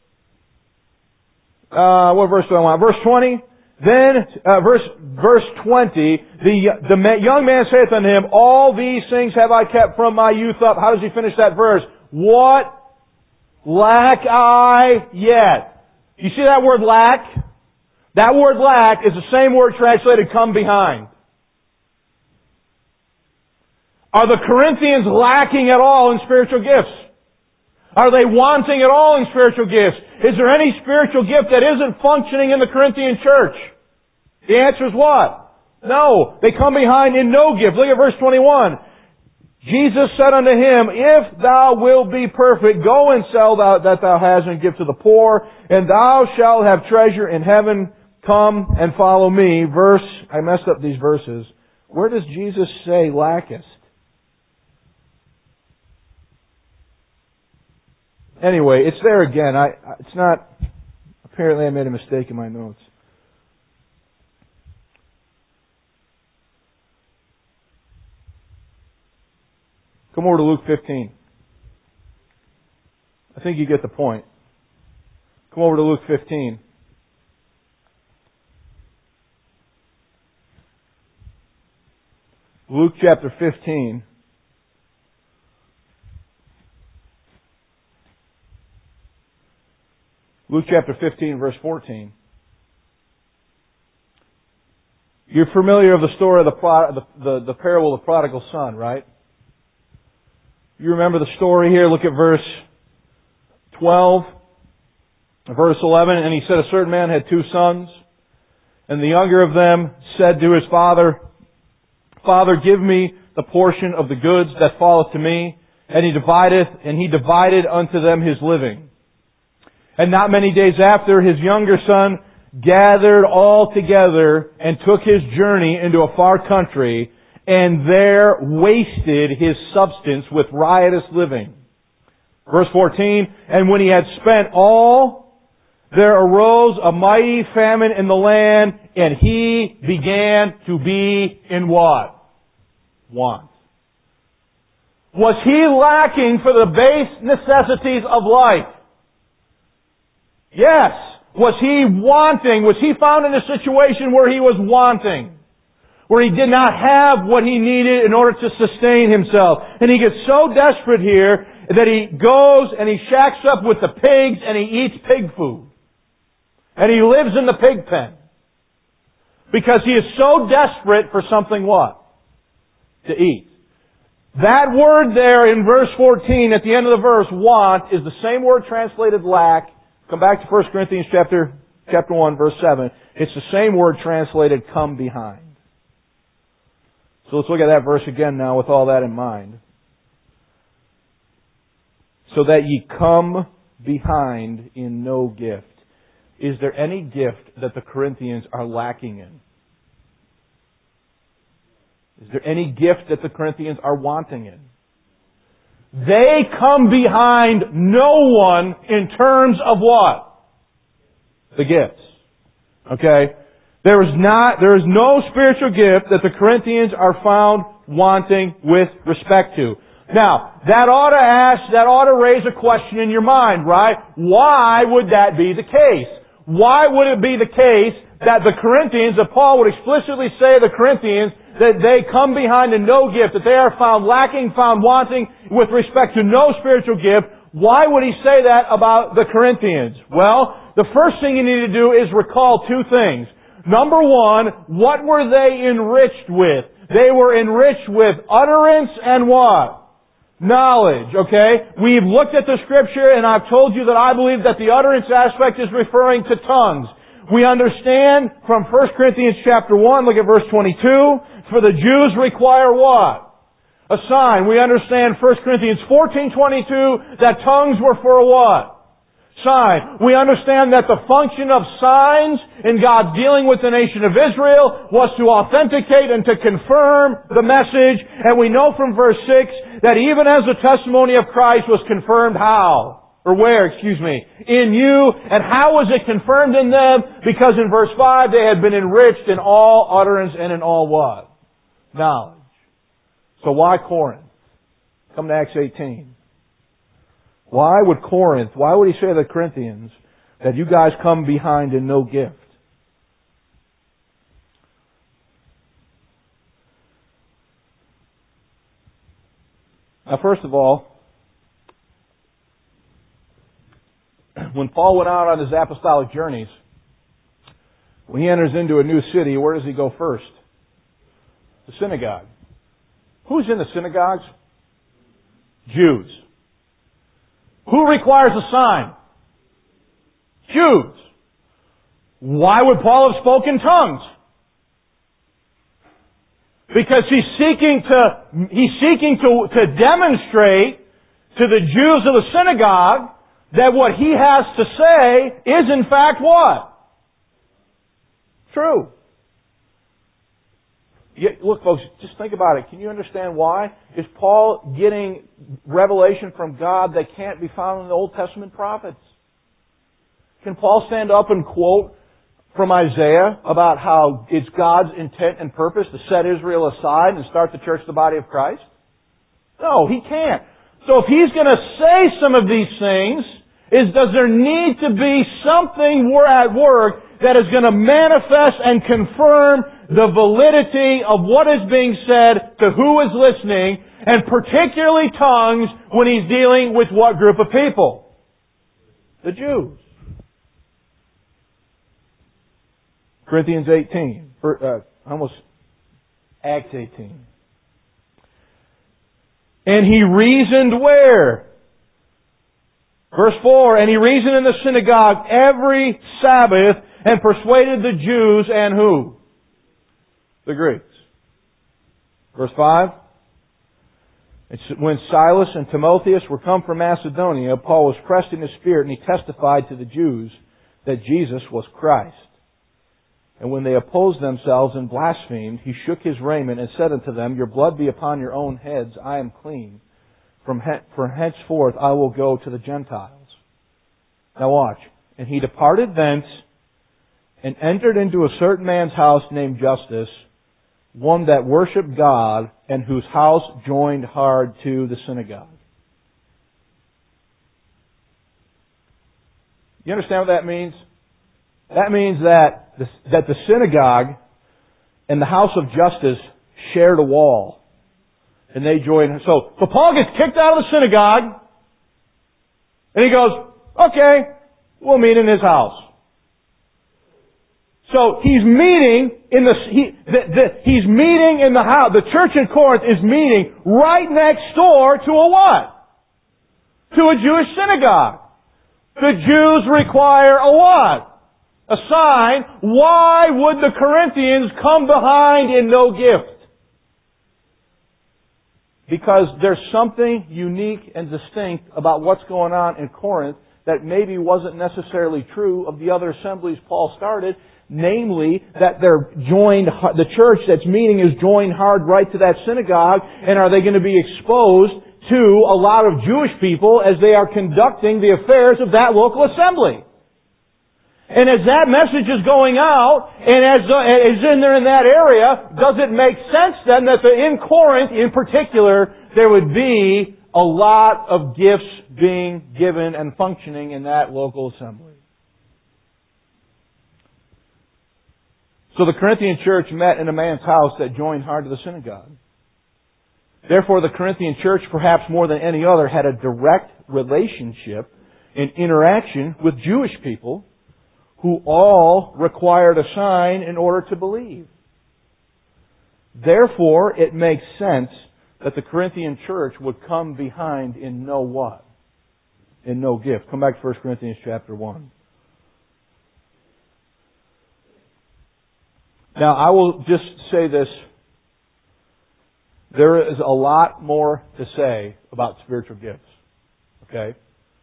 A: uh, what verse do I want? Verse twenty. Then, uh, verse, verse twenty, the, the young man saith unto him, all these things have I kept from my youth up. How does he finish that verse? What lack I yet? You see that word lack? That word lack is the same word translated come behind. Are the Corinthians lacking at all in spiritual gifts? Are they wanting at all in spiritual gifts? Is there any spiritual gift that isn't functioning in the Corinthian church? The answer is what? No. They come behind in no gift. Look at verse twenty-one. Jesus said unto him, if thou wilt be perfect, go and sell thou, that thou hast and give to the poor, and thou shalt have treasure in heaven. Come and follow me. Verse, I messed up these verses. Where does Jesus say lackest? Anyway, it's there again. I, it's not, apparently I made a mistake in my notes. Come over to Luke fifteen. I think you get the point. Come over to Luke fifteen. Luke chapter fifteen. Luke chapter fifteen, verse fourteen. You're familiar with the story of the, the, the, the parable of the prodigal son, right? You remember the story here. Look at verse twelve, verse eleven. And he said, a certain man had two sons. And the younger of them said to his father, Father, give me the portion of the goods that falleth to me. And he divideth, and he divided unto them his living. And not many days after, his younger son gathered all together and took his journey into a far country, and there wasted his substance with riotous living. Verse fourteen, and when he had spent all, there arose a mighty famine in the land, and he began to be in what? Want. Was he lacking for the base necessities of life? Yes. Was he wanting? Was he found in a situation where he was wanting? Where he did not have what he needed in order to sustain himself. And he gets so desperate here that he goes and he shacks up with the pigs and he eats pig food. And he lives in the pig pen. Because he is so desperate for something what? To eat. That word there in verse fourteen, at the end of the verse, want, is the same word translated lack. Come back to First Corinthians chapter, chapter one, verse seven. It's the same word translated come behind. So let's look at that verse again now with all that in mind. So that ye come behind in no gift. Is there any gift that the Corinthians are lacking in? Is there any gift that the Corinthians are wanting in? They come behind no one in terms of what? The gifts. Okay? There is not, there is no spiritual gift that the Corinthians are found wanting with respect to. Now, that ought to ask, that ought to raise a question in your mind, right? Why would that be the case? Why would it be the case that the Corinthians, that Paul would explicitly say to the Corinthians, that they come behind in no gift, that they are found lacking, found wanting with respect to no spiritual gift? Why would he say that about the Corinthians? Well, the first thing you need to do is recall two things. Number one, what were they enriched with? They were enriched with utterance and what? Knowledge, okay? We've looked at the Scripture and I've told you that I believe that the utterance aspect is referring to tongues. We understand from First Corinthians chapter one, look at verse twenty-two, for the Jews require what? A sign. We understand First Corinthians fourteen twenty-two, that tongues were for a what? Sign. We understand that the function of signs in God's dealing with the nation of Israel was to authenticate and to confirm the message. And we know from verse six that even as the testimony of Christ was confirmed how? Or where, excuse me, in you. And how was it confirmed in them? Because in verse five they had been enriched in all utterance and in all what? Knowledge. So why Corinth? Come to Acts eighteen. Why would Corinth, why would he say to the Corinthians that you guys come behind in no gift? Now first of all, when Paul went out on his apostolic journeys, when he enters into a new city, where does he go first? The synagogue. Who's in the synagogues? Jews. Who requires a sign? Jews. Why would Paul have spoken tongues? Because he's seeking to, he's seeking to, to demonstrate to the Jews of the synagogue that what he has to say is in fact what? True. Yeah, look, folks, just think about it. Can you understand why? Is Paul getting revelation from God that can't be found in the Old Testament prophets? Can Paul stand up and quote from Isaiah about how it's God's intent and purpose to set Israel aside and start the church, the body of Christ? No, he can't. So if he's going to say some of these things, is does there need to be something we're at work that is going to manifest and confirm the validity of what is being said to who is listening, and particularly tongues when he's dealing with what group of people? The Jews. Corinthians eighteen, uh, almost Acts eighteen. And he reasoned where? Verse four, and he reasoned in the synagogue every Sabbath and persuaded the Jews and who? The Greeks. Verse five, when Silas and Timotheus were come from Macedonia, Paul was pressed in his spirit, and he testified to the Jews that Jesus was Christ. And when they opposed themselves and blasphemed, he shook his raiment and said unto them, Your blood be upon your own heads, I am clean. From, he- from henceforth I will go to the Gentiles. Now watch. And he departed thence and entered into a certain man's house named Justus, one that worshipped God, and whose house joined hard to the synagogue. You understand what that means? That means that the, that the synagogue and the house of Justus shared a wall. And they joined. So, so Paul gets kicked out of the synagogue, and he goes, okay, we'll meet in his house. So he's meeting in the, he, the, the he's meeting in the house. The church in Corinth is meeting right next door to a what? To a Jewish synagogue. The Jews require a what? A sign. Why would the Corinthians come behind in no gift? Because there's something unique and distinct about what's going on in Corinth that maybe wasn't necessarily true of the other assemblies Paul started. Namely, that they're joined, the church that's meeting is joined hard right to that synagogue, and are they going to be exposed to a lot of Jewish people as they are conducting the affairs of that local assembly? And as that message is going out, and as is in there in that area, does it make sense then that the, in Corinth in particular, there would be a lot of gifts being given and functioning in that local assembly? So the Corinthian church met in a man's house that joined hard to the synagogue. Therefore, the Corinthian church, perhaps more than any other, had a direct relationship and interaction with Jewish people who all required a sign in order to believe. Therefore, it makes sense that the Corinthian church would come behind in no what? In no gift. Come back to First Corinthians chapter one. Now, I will just say this. There is a lot more to say about spiritual gifts. Okay?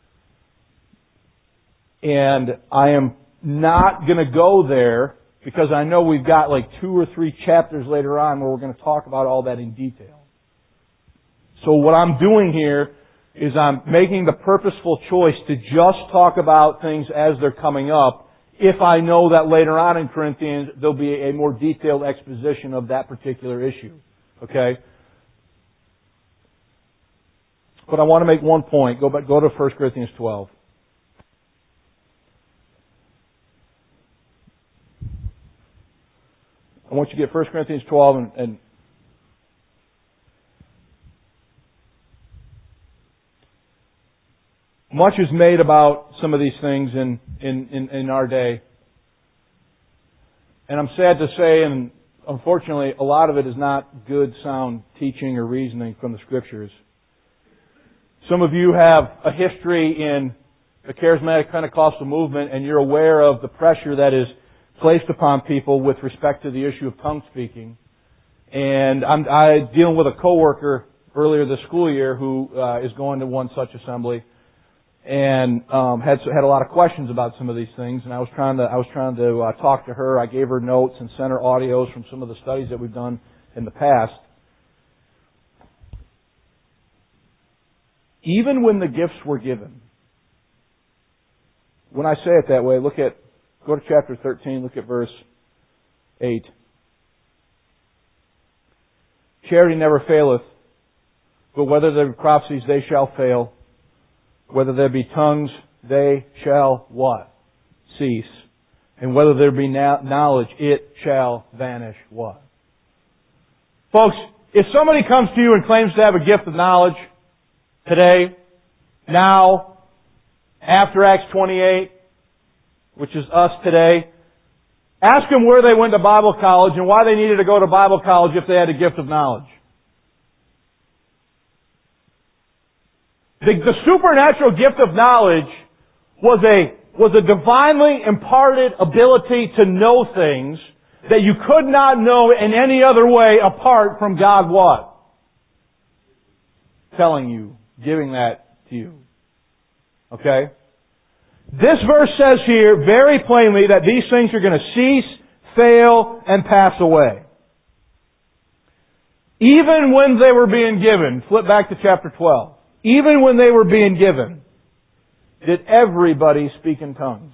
A: And I am not going to go there because I know we've got like two or three chapters later on where we're going to talk about all that in detail. So what I'm doing here is I'm making the purposeful choice to just talk about things as they're coming up, if I know that later on in Corinthians there'll be a more detailed exposition of that particular issue. Okay? But I want to make one point. Go back, go to First Corinthians twelve. I want you to get First Corinthians twelve and, and much is made about some of these things in, in, in, in our day. And I'm sad to say, and unfortunately, a lot of it is not good, sound teaching or reasoning from the Scriptures. Some of you have a history in the charismatic Pentecostal movement, and you're aware of the pressure that is placed upon people with respect to the issue of tongue speaking. And I'm I, dealing with a coworker earlier this school year who uh, is going to one such assembly, and um, had had a lot of questions about some of these things. And I was trying to I was trying to uh, talk to her. I gave her notes and sent her audios from some of the studies that we've done in the past. Even when the gifts were given, when I say it that way, look at go to chapter thirteen. Look at verse eight. Charity never faileth, but whether there be prophecies, they shall fail. Whether there be tongues, they shall what? Cease. And whether there be knowledge, it shall vanish what? Folks, if somebody comes to you and claims to have a gift of knowledge today, now, after Acts twenty-eight, which is us today, ask them where they went to Bible college and why they needed to go to Bible college if they had a gift of knowledge. The, the supernatural gift of knowledge was a, was a divinely imparted ability to know things that you could not know in any other way apart from God what? Telling you, giving that to you. Okay? This verse says here very plainly that these things are going to cease, fail, and pass away. Even when they were being given, flip back to chapter twelve. Even when they were being given, did everybody speak in tongues?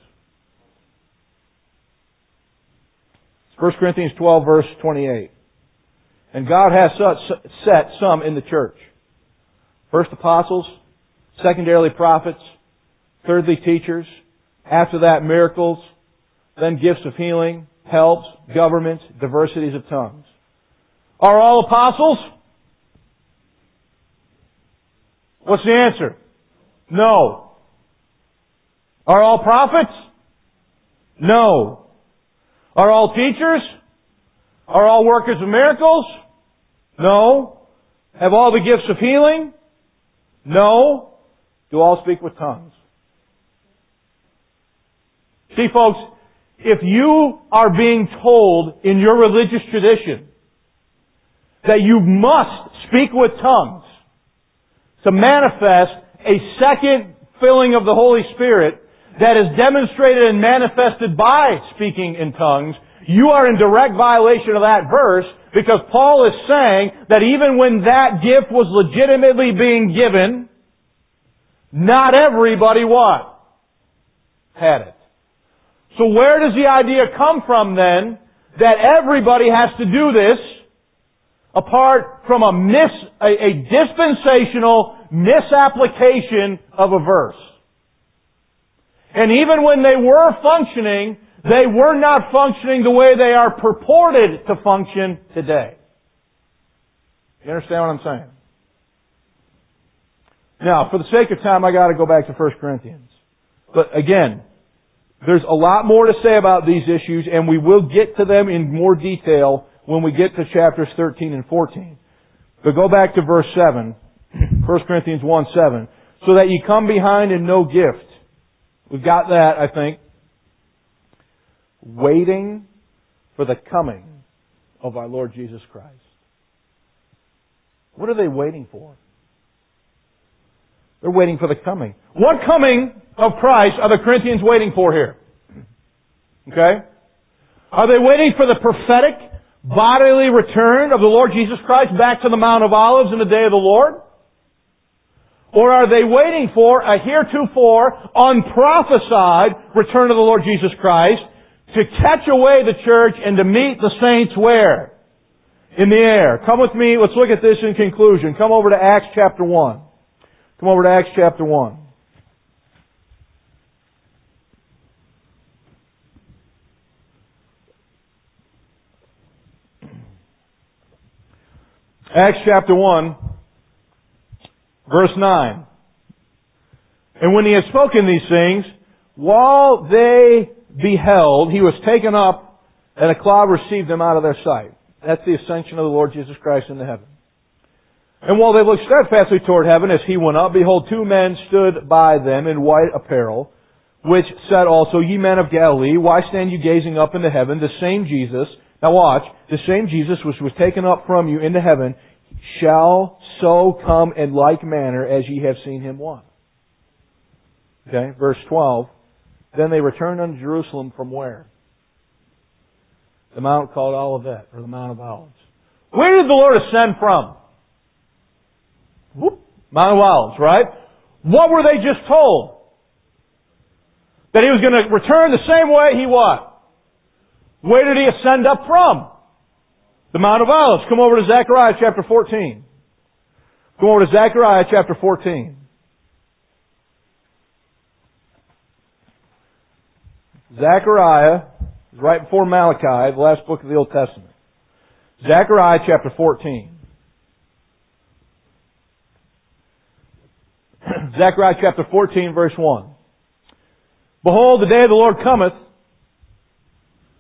A: First Corinthians twelve verse twenty-eight. And God has set some in the church. First apostles, secondarily prophets, thirdly teachers, after that miracles, then gifts of healing, helps, governments, diversities of tongues. Are all apostles? What's the answer? No. Are all prophets? No. Are all teachers? Are all workers of miracles? No. Have all the gifts of healing? No. Do all speak with tongues? See, folks, if you are being told in your religious tradition that you must speak with tongues to manifest a second filling of the Holy Spirit that is demonstrated and manifested by speaking in tongues, you are in direct violation of that verse, because Paul is saying that even when that gift was legitimately being given, not everybody what? Had it. So where does the idea come from then that everybody has to do this apart from a mis, a, a dispensational misapplication of a verse? And even when they were functioning, they were not functioning the way they are purported to function today. You understand what I'm saying? Now, for the sake of time, I got to go back to First Corinthians. But again, there's a lot more to say about these issues, and we will get to them in more detail when we get to chapters thirteen and fourteen. But go back to verse seven, First Corinthians one seven. So that ye come behind in no gift. We've got that, I think. Waiting for the coming of our Lord Jesus Christ. What are they waiting for? They're waiting for the coming. What coming of Christ are the Corinthians waiting for here? Okay? Are they waiting for the prophetic bodily return of the Lord Jesus Christ back to the Mount of Olives in the day of the Lord? Or are they waiting for a heretofore unprophesied return of the Lord Jesus Christ to catch away the church and to meet the saints where? In the air. Come with me, let's look at this in conclusion. Come over to Acts chapter one. Come over to Acts chapter one. Acts chapter one, verse nine. And when he had spoken these things, while they beheld, he was taken up, and a cloud received them out of their sight. That's the ascension of the Lord Jesus Christ into heaven. And while they looked steadfastly toward heaven as he went up, behold, two men stood by them in white apparel, which said also, Ye men of Galilee, why stand you gazing up into heaven? The same Jesus, now watch, the same Jesus which was taken up from you into heaven shall so come in like manner as ye have seen him walk. Okay, verse twelve. Then they returned unto Jerusalem from where? The mount called Olivet, or the Mount of Olives. Where did the Lord ascend from? Whoop, Mount of Olives, right? What were they just told? That He was going to return the same way He what? Where did He ascend up from? The Mount of Olives. Come over to Zechariah chapter fourteen. Come over to Zechariah chapter fourteen. Zechariah is right before Malachi, the last book of the Old Testament. Zechariah chapter fourteen. Zechariah chapter fourteen, verse one. Behold, the day of the Lord cometh.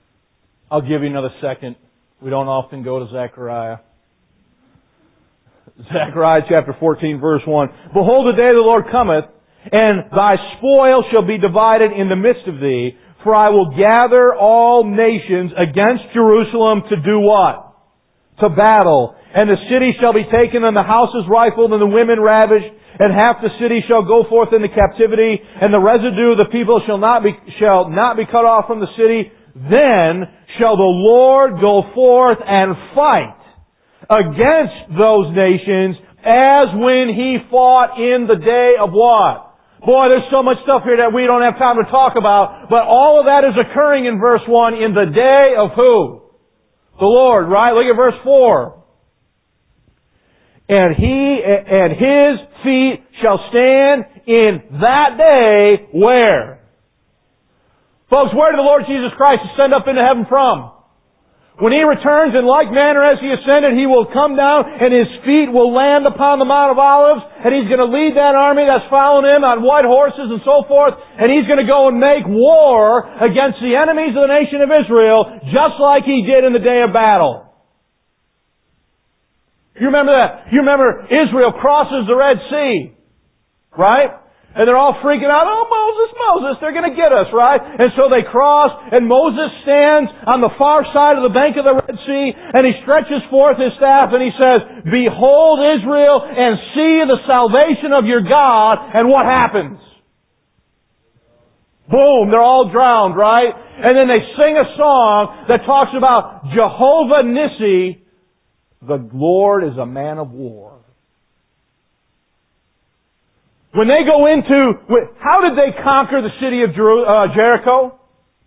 A: I'll give you another second. We don't often go to Zechariah. Zechariah chapter fourteen verse one. Behold, the day of the Lord cometh, and thy spoil shall be divided in the midst of thee, for I will gather all nations against Jerusalem to do what? To battle. And the city shall be taken, and the houses rifled, and the women ravished, and half the city shall go forth into captivity, and the residue of the people shall not be, shall not be cut off from the city. Then shall the Lord go forth and fight against those nations as when He fought in the day of what? Boy, there's so much stuff here that we don't have time to talk about, but all of that is occurring in verse one in the day of who? The Lord, right? Look at verse four. And He and His feet shall stand in that day where? Folks, where did the Lord Jesus Christ ascend up into heaven from? When He returns in like manner as He ascended, He will come down and His feet will land upon the Mount of Olives, and He's going to lead that army that's following Him on white horses and so forth, and He's going to go and make war against the enemies of the nation of Israel, just like He did in the day of battle. You remember that? You remember Israel crosses the Red Sea, right? And they're all freaking out, oh, Moses, Moses, they're going to get us, right? And so they cross, and Moses stands on the far side of the bank of the Red Sea, and he stretches forth his staff, and he says, behold Israel, and see the salvation of your God, and what happens? Boom, they're all drowned, right? And then they sing a song that talks about Jehovah Nissi, the Lord is a man of war. When they go into, how did they conquer the city of Jericho?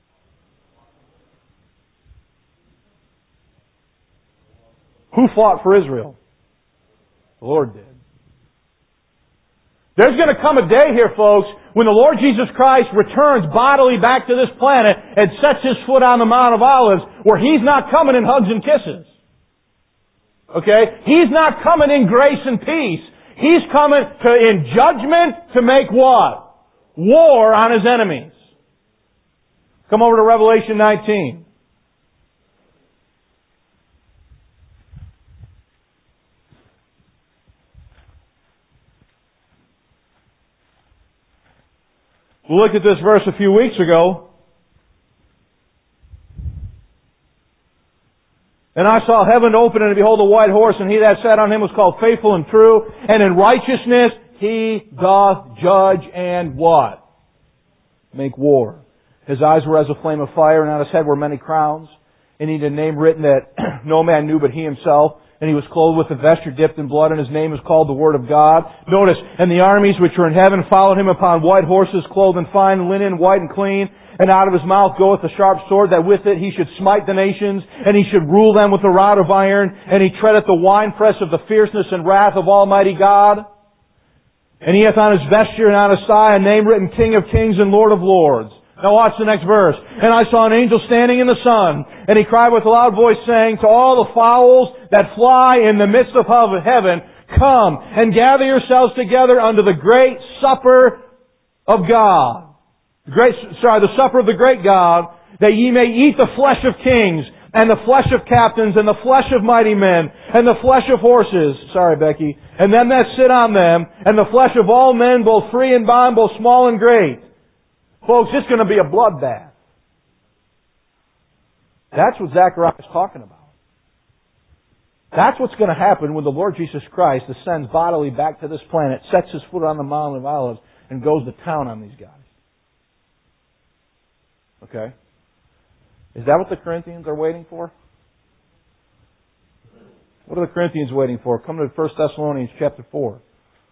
A: Who fought for Israel? The Lord did. There's going to come a day here, folks, when the Lord Jesus Christ returns bodily back to this planet and sets His foot on the Mount of Olives, where He's not coming in hugs and kisses. Okay? He's not coming in grace and peace. He's coming to, in judgment to make what? War on His enemies. Come over to Revelation nineteen. We looked at this verse a few weeks ago. And I saw heaven open, and behold, a white horse, and he that sat on him was called Faithful and True, and in righteousness he doth judge and what? Make war. His eyes were as a flame of fire, and on his head were many crowns. And he had a name written that no man knew but he himself. And he was clothed with a vesture dipped in blood, and his name is called the Word of God. Notice, and the armies which were in heaven followed him upon white horses, clothed in fine linen, white and clean. And out of his mouth goeth a sharp sword, that with it he should smite the nations, and he should rule them with a rod of iron, and he treadeth the winepress of the fierceness and wrath of Almighty God. And he hath on his vesture and on his thigh a name written, King of Kings and Lord of Lords. Now watch the next verse. And I saw an angel standing in the sun, and he cried with a loud voice, saying, to all the fowls that fly in the midst of heaven, come and gather yourselves together unto the great supper of God. The great, sorry, the supper of the great God, that ye may eat the flesh of kings, and the flesh of captains, and the flesh of mighty men, and the flesh of horses, sorry Becky, and them that sit on them, and the flesh of all men, both free and bond, both small and great. Folks, it's going to be a bloodbath. That's what Zechariah is talking about. That's what's going to happen when the Lord Jesus Christ ascends bodily back to this planet, sets His foot on the Mount of Olives, and goes to town on these guys. Okay? Is that what the Corinthians are waiting for? What are the Corinthians waiting for? Come to First Thessalonians chapter four.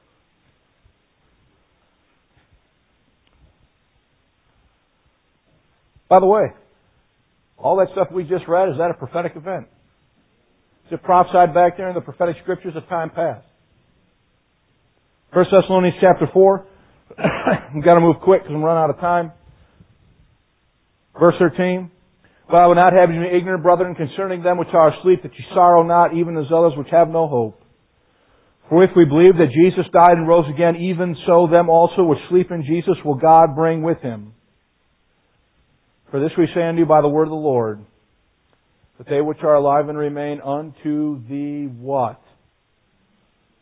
A: By the way, all that stuff we just read, is that a prophetic event? Is it prophesied back there in the prophetic scriptures of time past? First Thessalonians chapter four. We've got to move quick because I'm running out of time. Verse thirteen. But I would not have you be ignorant, brethren, concerning them which are asleep, that ye sorrow not, even as others which have no hope. For if we believe that Jesus died and rose again, even so them also which sleep in Jesus will God bring with Him. For this we say unto you by the word of the Lord, that they which are alive and remain unto the what?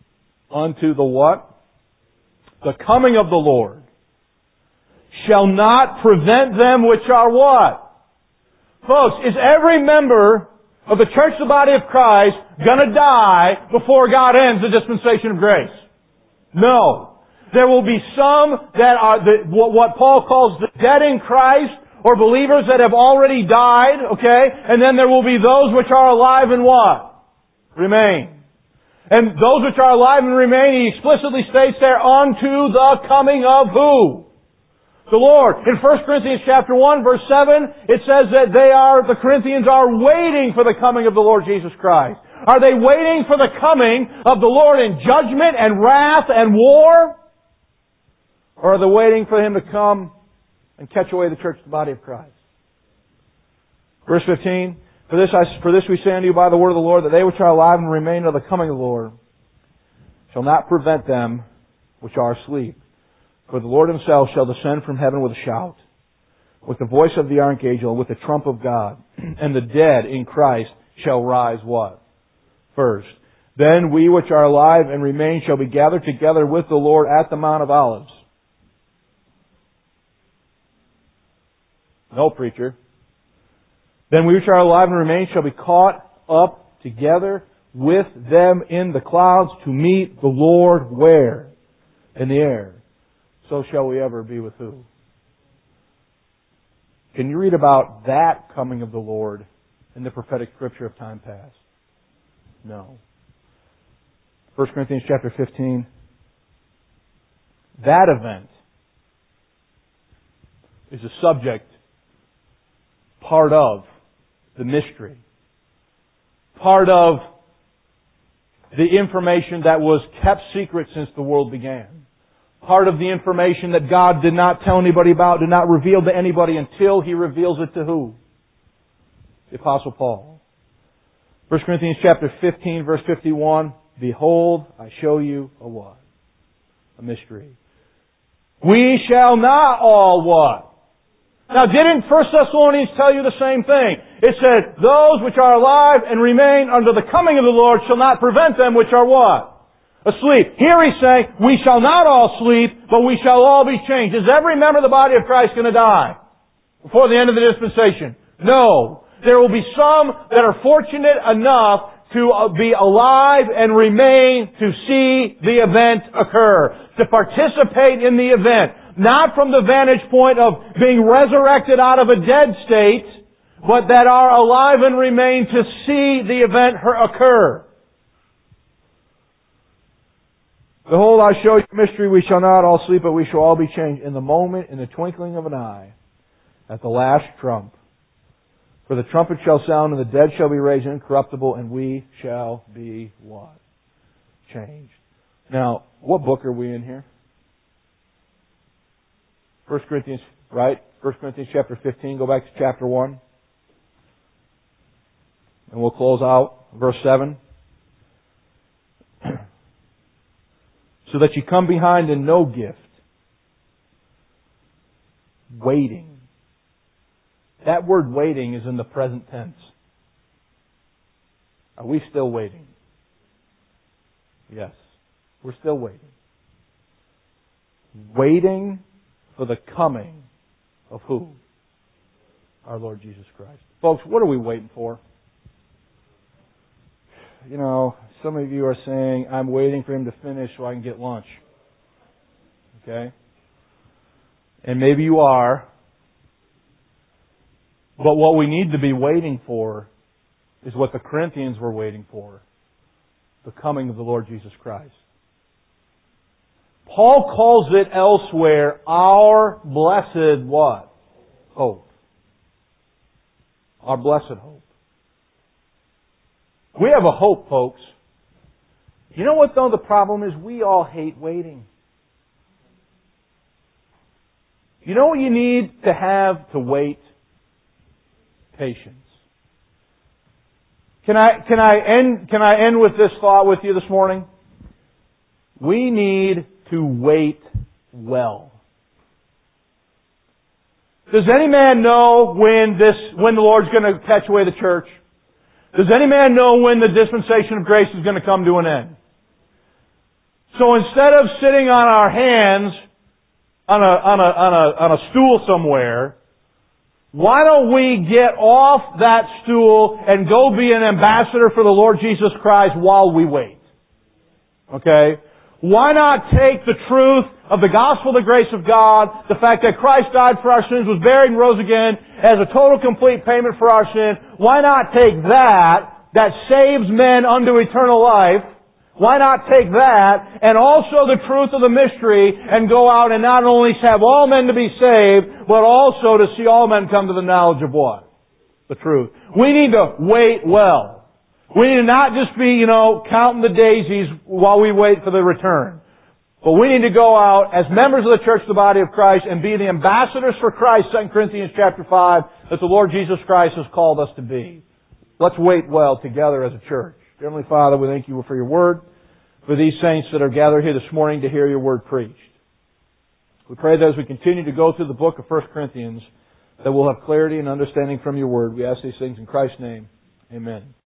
A: unto the what? The coming of the Lord shall not prevent them which are what? Folks, is every member of the church, the body of Christ, going to die before God ends the dispensation of grace? No. There will be some that are the, what Paul calls the dead in Christ, or believers that have already died, okay? And then there will be those which are alive and what? Remain. And those which are alive and remain, he explicitly states there, unto the coming of who? The Lord. In First Corinthians chapter one, verse seven, it says that they are, the Corinthians are waiting for the coming of the Lord Jesus Christ. Are they waiting for the coming of the Lord in judgment and wrath and war? Or are they waiting for Him to come and catch away the church, the body of Christ? Verse fifteen, For this, I, for this we say unto you by the word of the Lord, that they which are alive and remain unto the coming of the Lord shall not prevent them which are asleep. For the Lord Himself shall descend from heaven with a shout, with the voice of the archangel, and with the trump of God. And the dead in Christ shall rise what? First. Then we which are alive and remain shall be gathered together with the Lord at the Mount of Olives. No, preacher. Then we which are alive and remain shall be caught up together with them in the clouds to meet the Lord where? In the air. So shall we ever be with who? Can you read about that coming of the Lord in the prophetic scripture of time past? No. First Corinthians chapter fifteen. That event is a subject, part of the mystery. Part of the information that was kept secret since the world began. Part of the information that God did not tell anybody about, did not reveal to anybody until He reveals it to who? The Apostle Paul. First Corinthians chapter fifteen, verse fifty-one. Behold, I show you a what? A mystery. We shall not all what? Now, didn't First Thessalonians tell you the same thing? It said, those which are alive and remain unto the coming of the Lord shall not prevent them which are what? Asleep. Here He's saying, we shall not all sleep, but we shall all be changed. Is every member of the body of Christ going to die before the end of the dispensation? No. There will be some that are fortunate enough to be alive and remain to see the event occur, to participate in the event. Not from the vantage point of being resurrected out of a dead state, but that are alive and remain to see the event occur. Behold, I show you a mystery. We shall not all sleep, but we shall all be changed in the moment, in the twinkling of an eye, at the last trump. For the trumpet shall sound, and the dead shall be raised incorruptible, and we shall be what? Changed. Now, what book are we in here? First Corinthians, right? First Corinthians chapter fifteen. Go back to chapter one. And we'll close out verse seven. So that you come behind in no gift. Waiting. That word waiting is in the present tense. Are we still waiting? Yes. We're still waiting. Waiting for the coming of who? Our Lord Jesus Christ. Folks, what are we waiting for? You know, some of you are saying, I'm waiting for Him to finish so I can get lunch. Okay? And maybe you are. But what we need to be waiting for is what the Corinthians were waiting for. The coming of the Lord Jesus Christ. Paul calls it elsewhere our blessed what? Hope. Our blessed hope. We have a hope, folks. You know what though the problem is? We all hate waiting. You know what you need to have to wait? Patience. Can I, can I end, can I end with this thought with you this morning? We need to wait well. Does any man know when this, when the Lord's going to catch away the church? Does any man know when the dispensation of grace is going to come to an end? So instead of sitting on our hands on a, on a, on a, on a stool somewhere, why don't we get off that stool and go be an ambassador for the Lord Jesus Christ while we wait? Okay? Why not take the truth of the gospel of the grace of God, the fact that Christ died for our sins, was buried and rose again as a total complete payment for our sin? Why not take that, that saves men unto eternal life, why not take that and also the truth of the mystery and go out and not only have all men to be saved, but also to see all men come to the knowledge of what? The truth. We need to wait well. We need to not just be, you know, counting the daisies while we wait for the return. But we need to go out as members of the church, the body of Christ, and be the ambassadors for Christ, Second Corinthians chapter five, that the Lord Jesus Christ has called us to be. Let's wait well together as a church. Heavenly Father, we thank You for Your Word, for these saints that are gathered here this morning to hear Your Word preached. We pray that as we continue to go through the book of First Corinthians, that we'll have clarity and understanding from Your Word. We ask these things in Christ's name. Amen.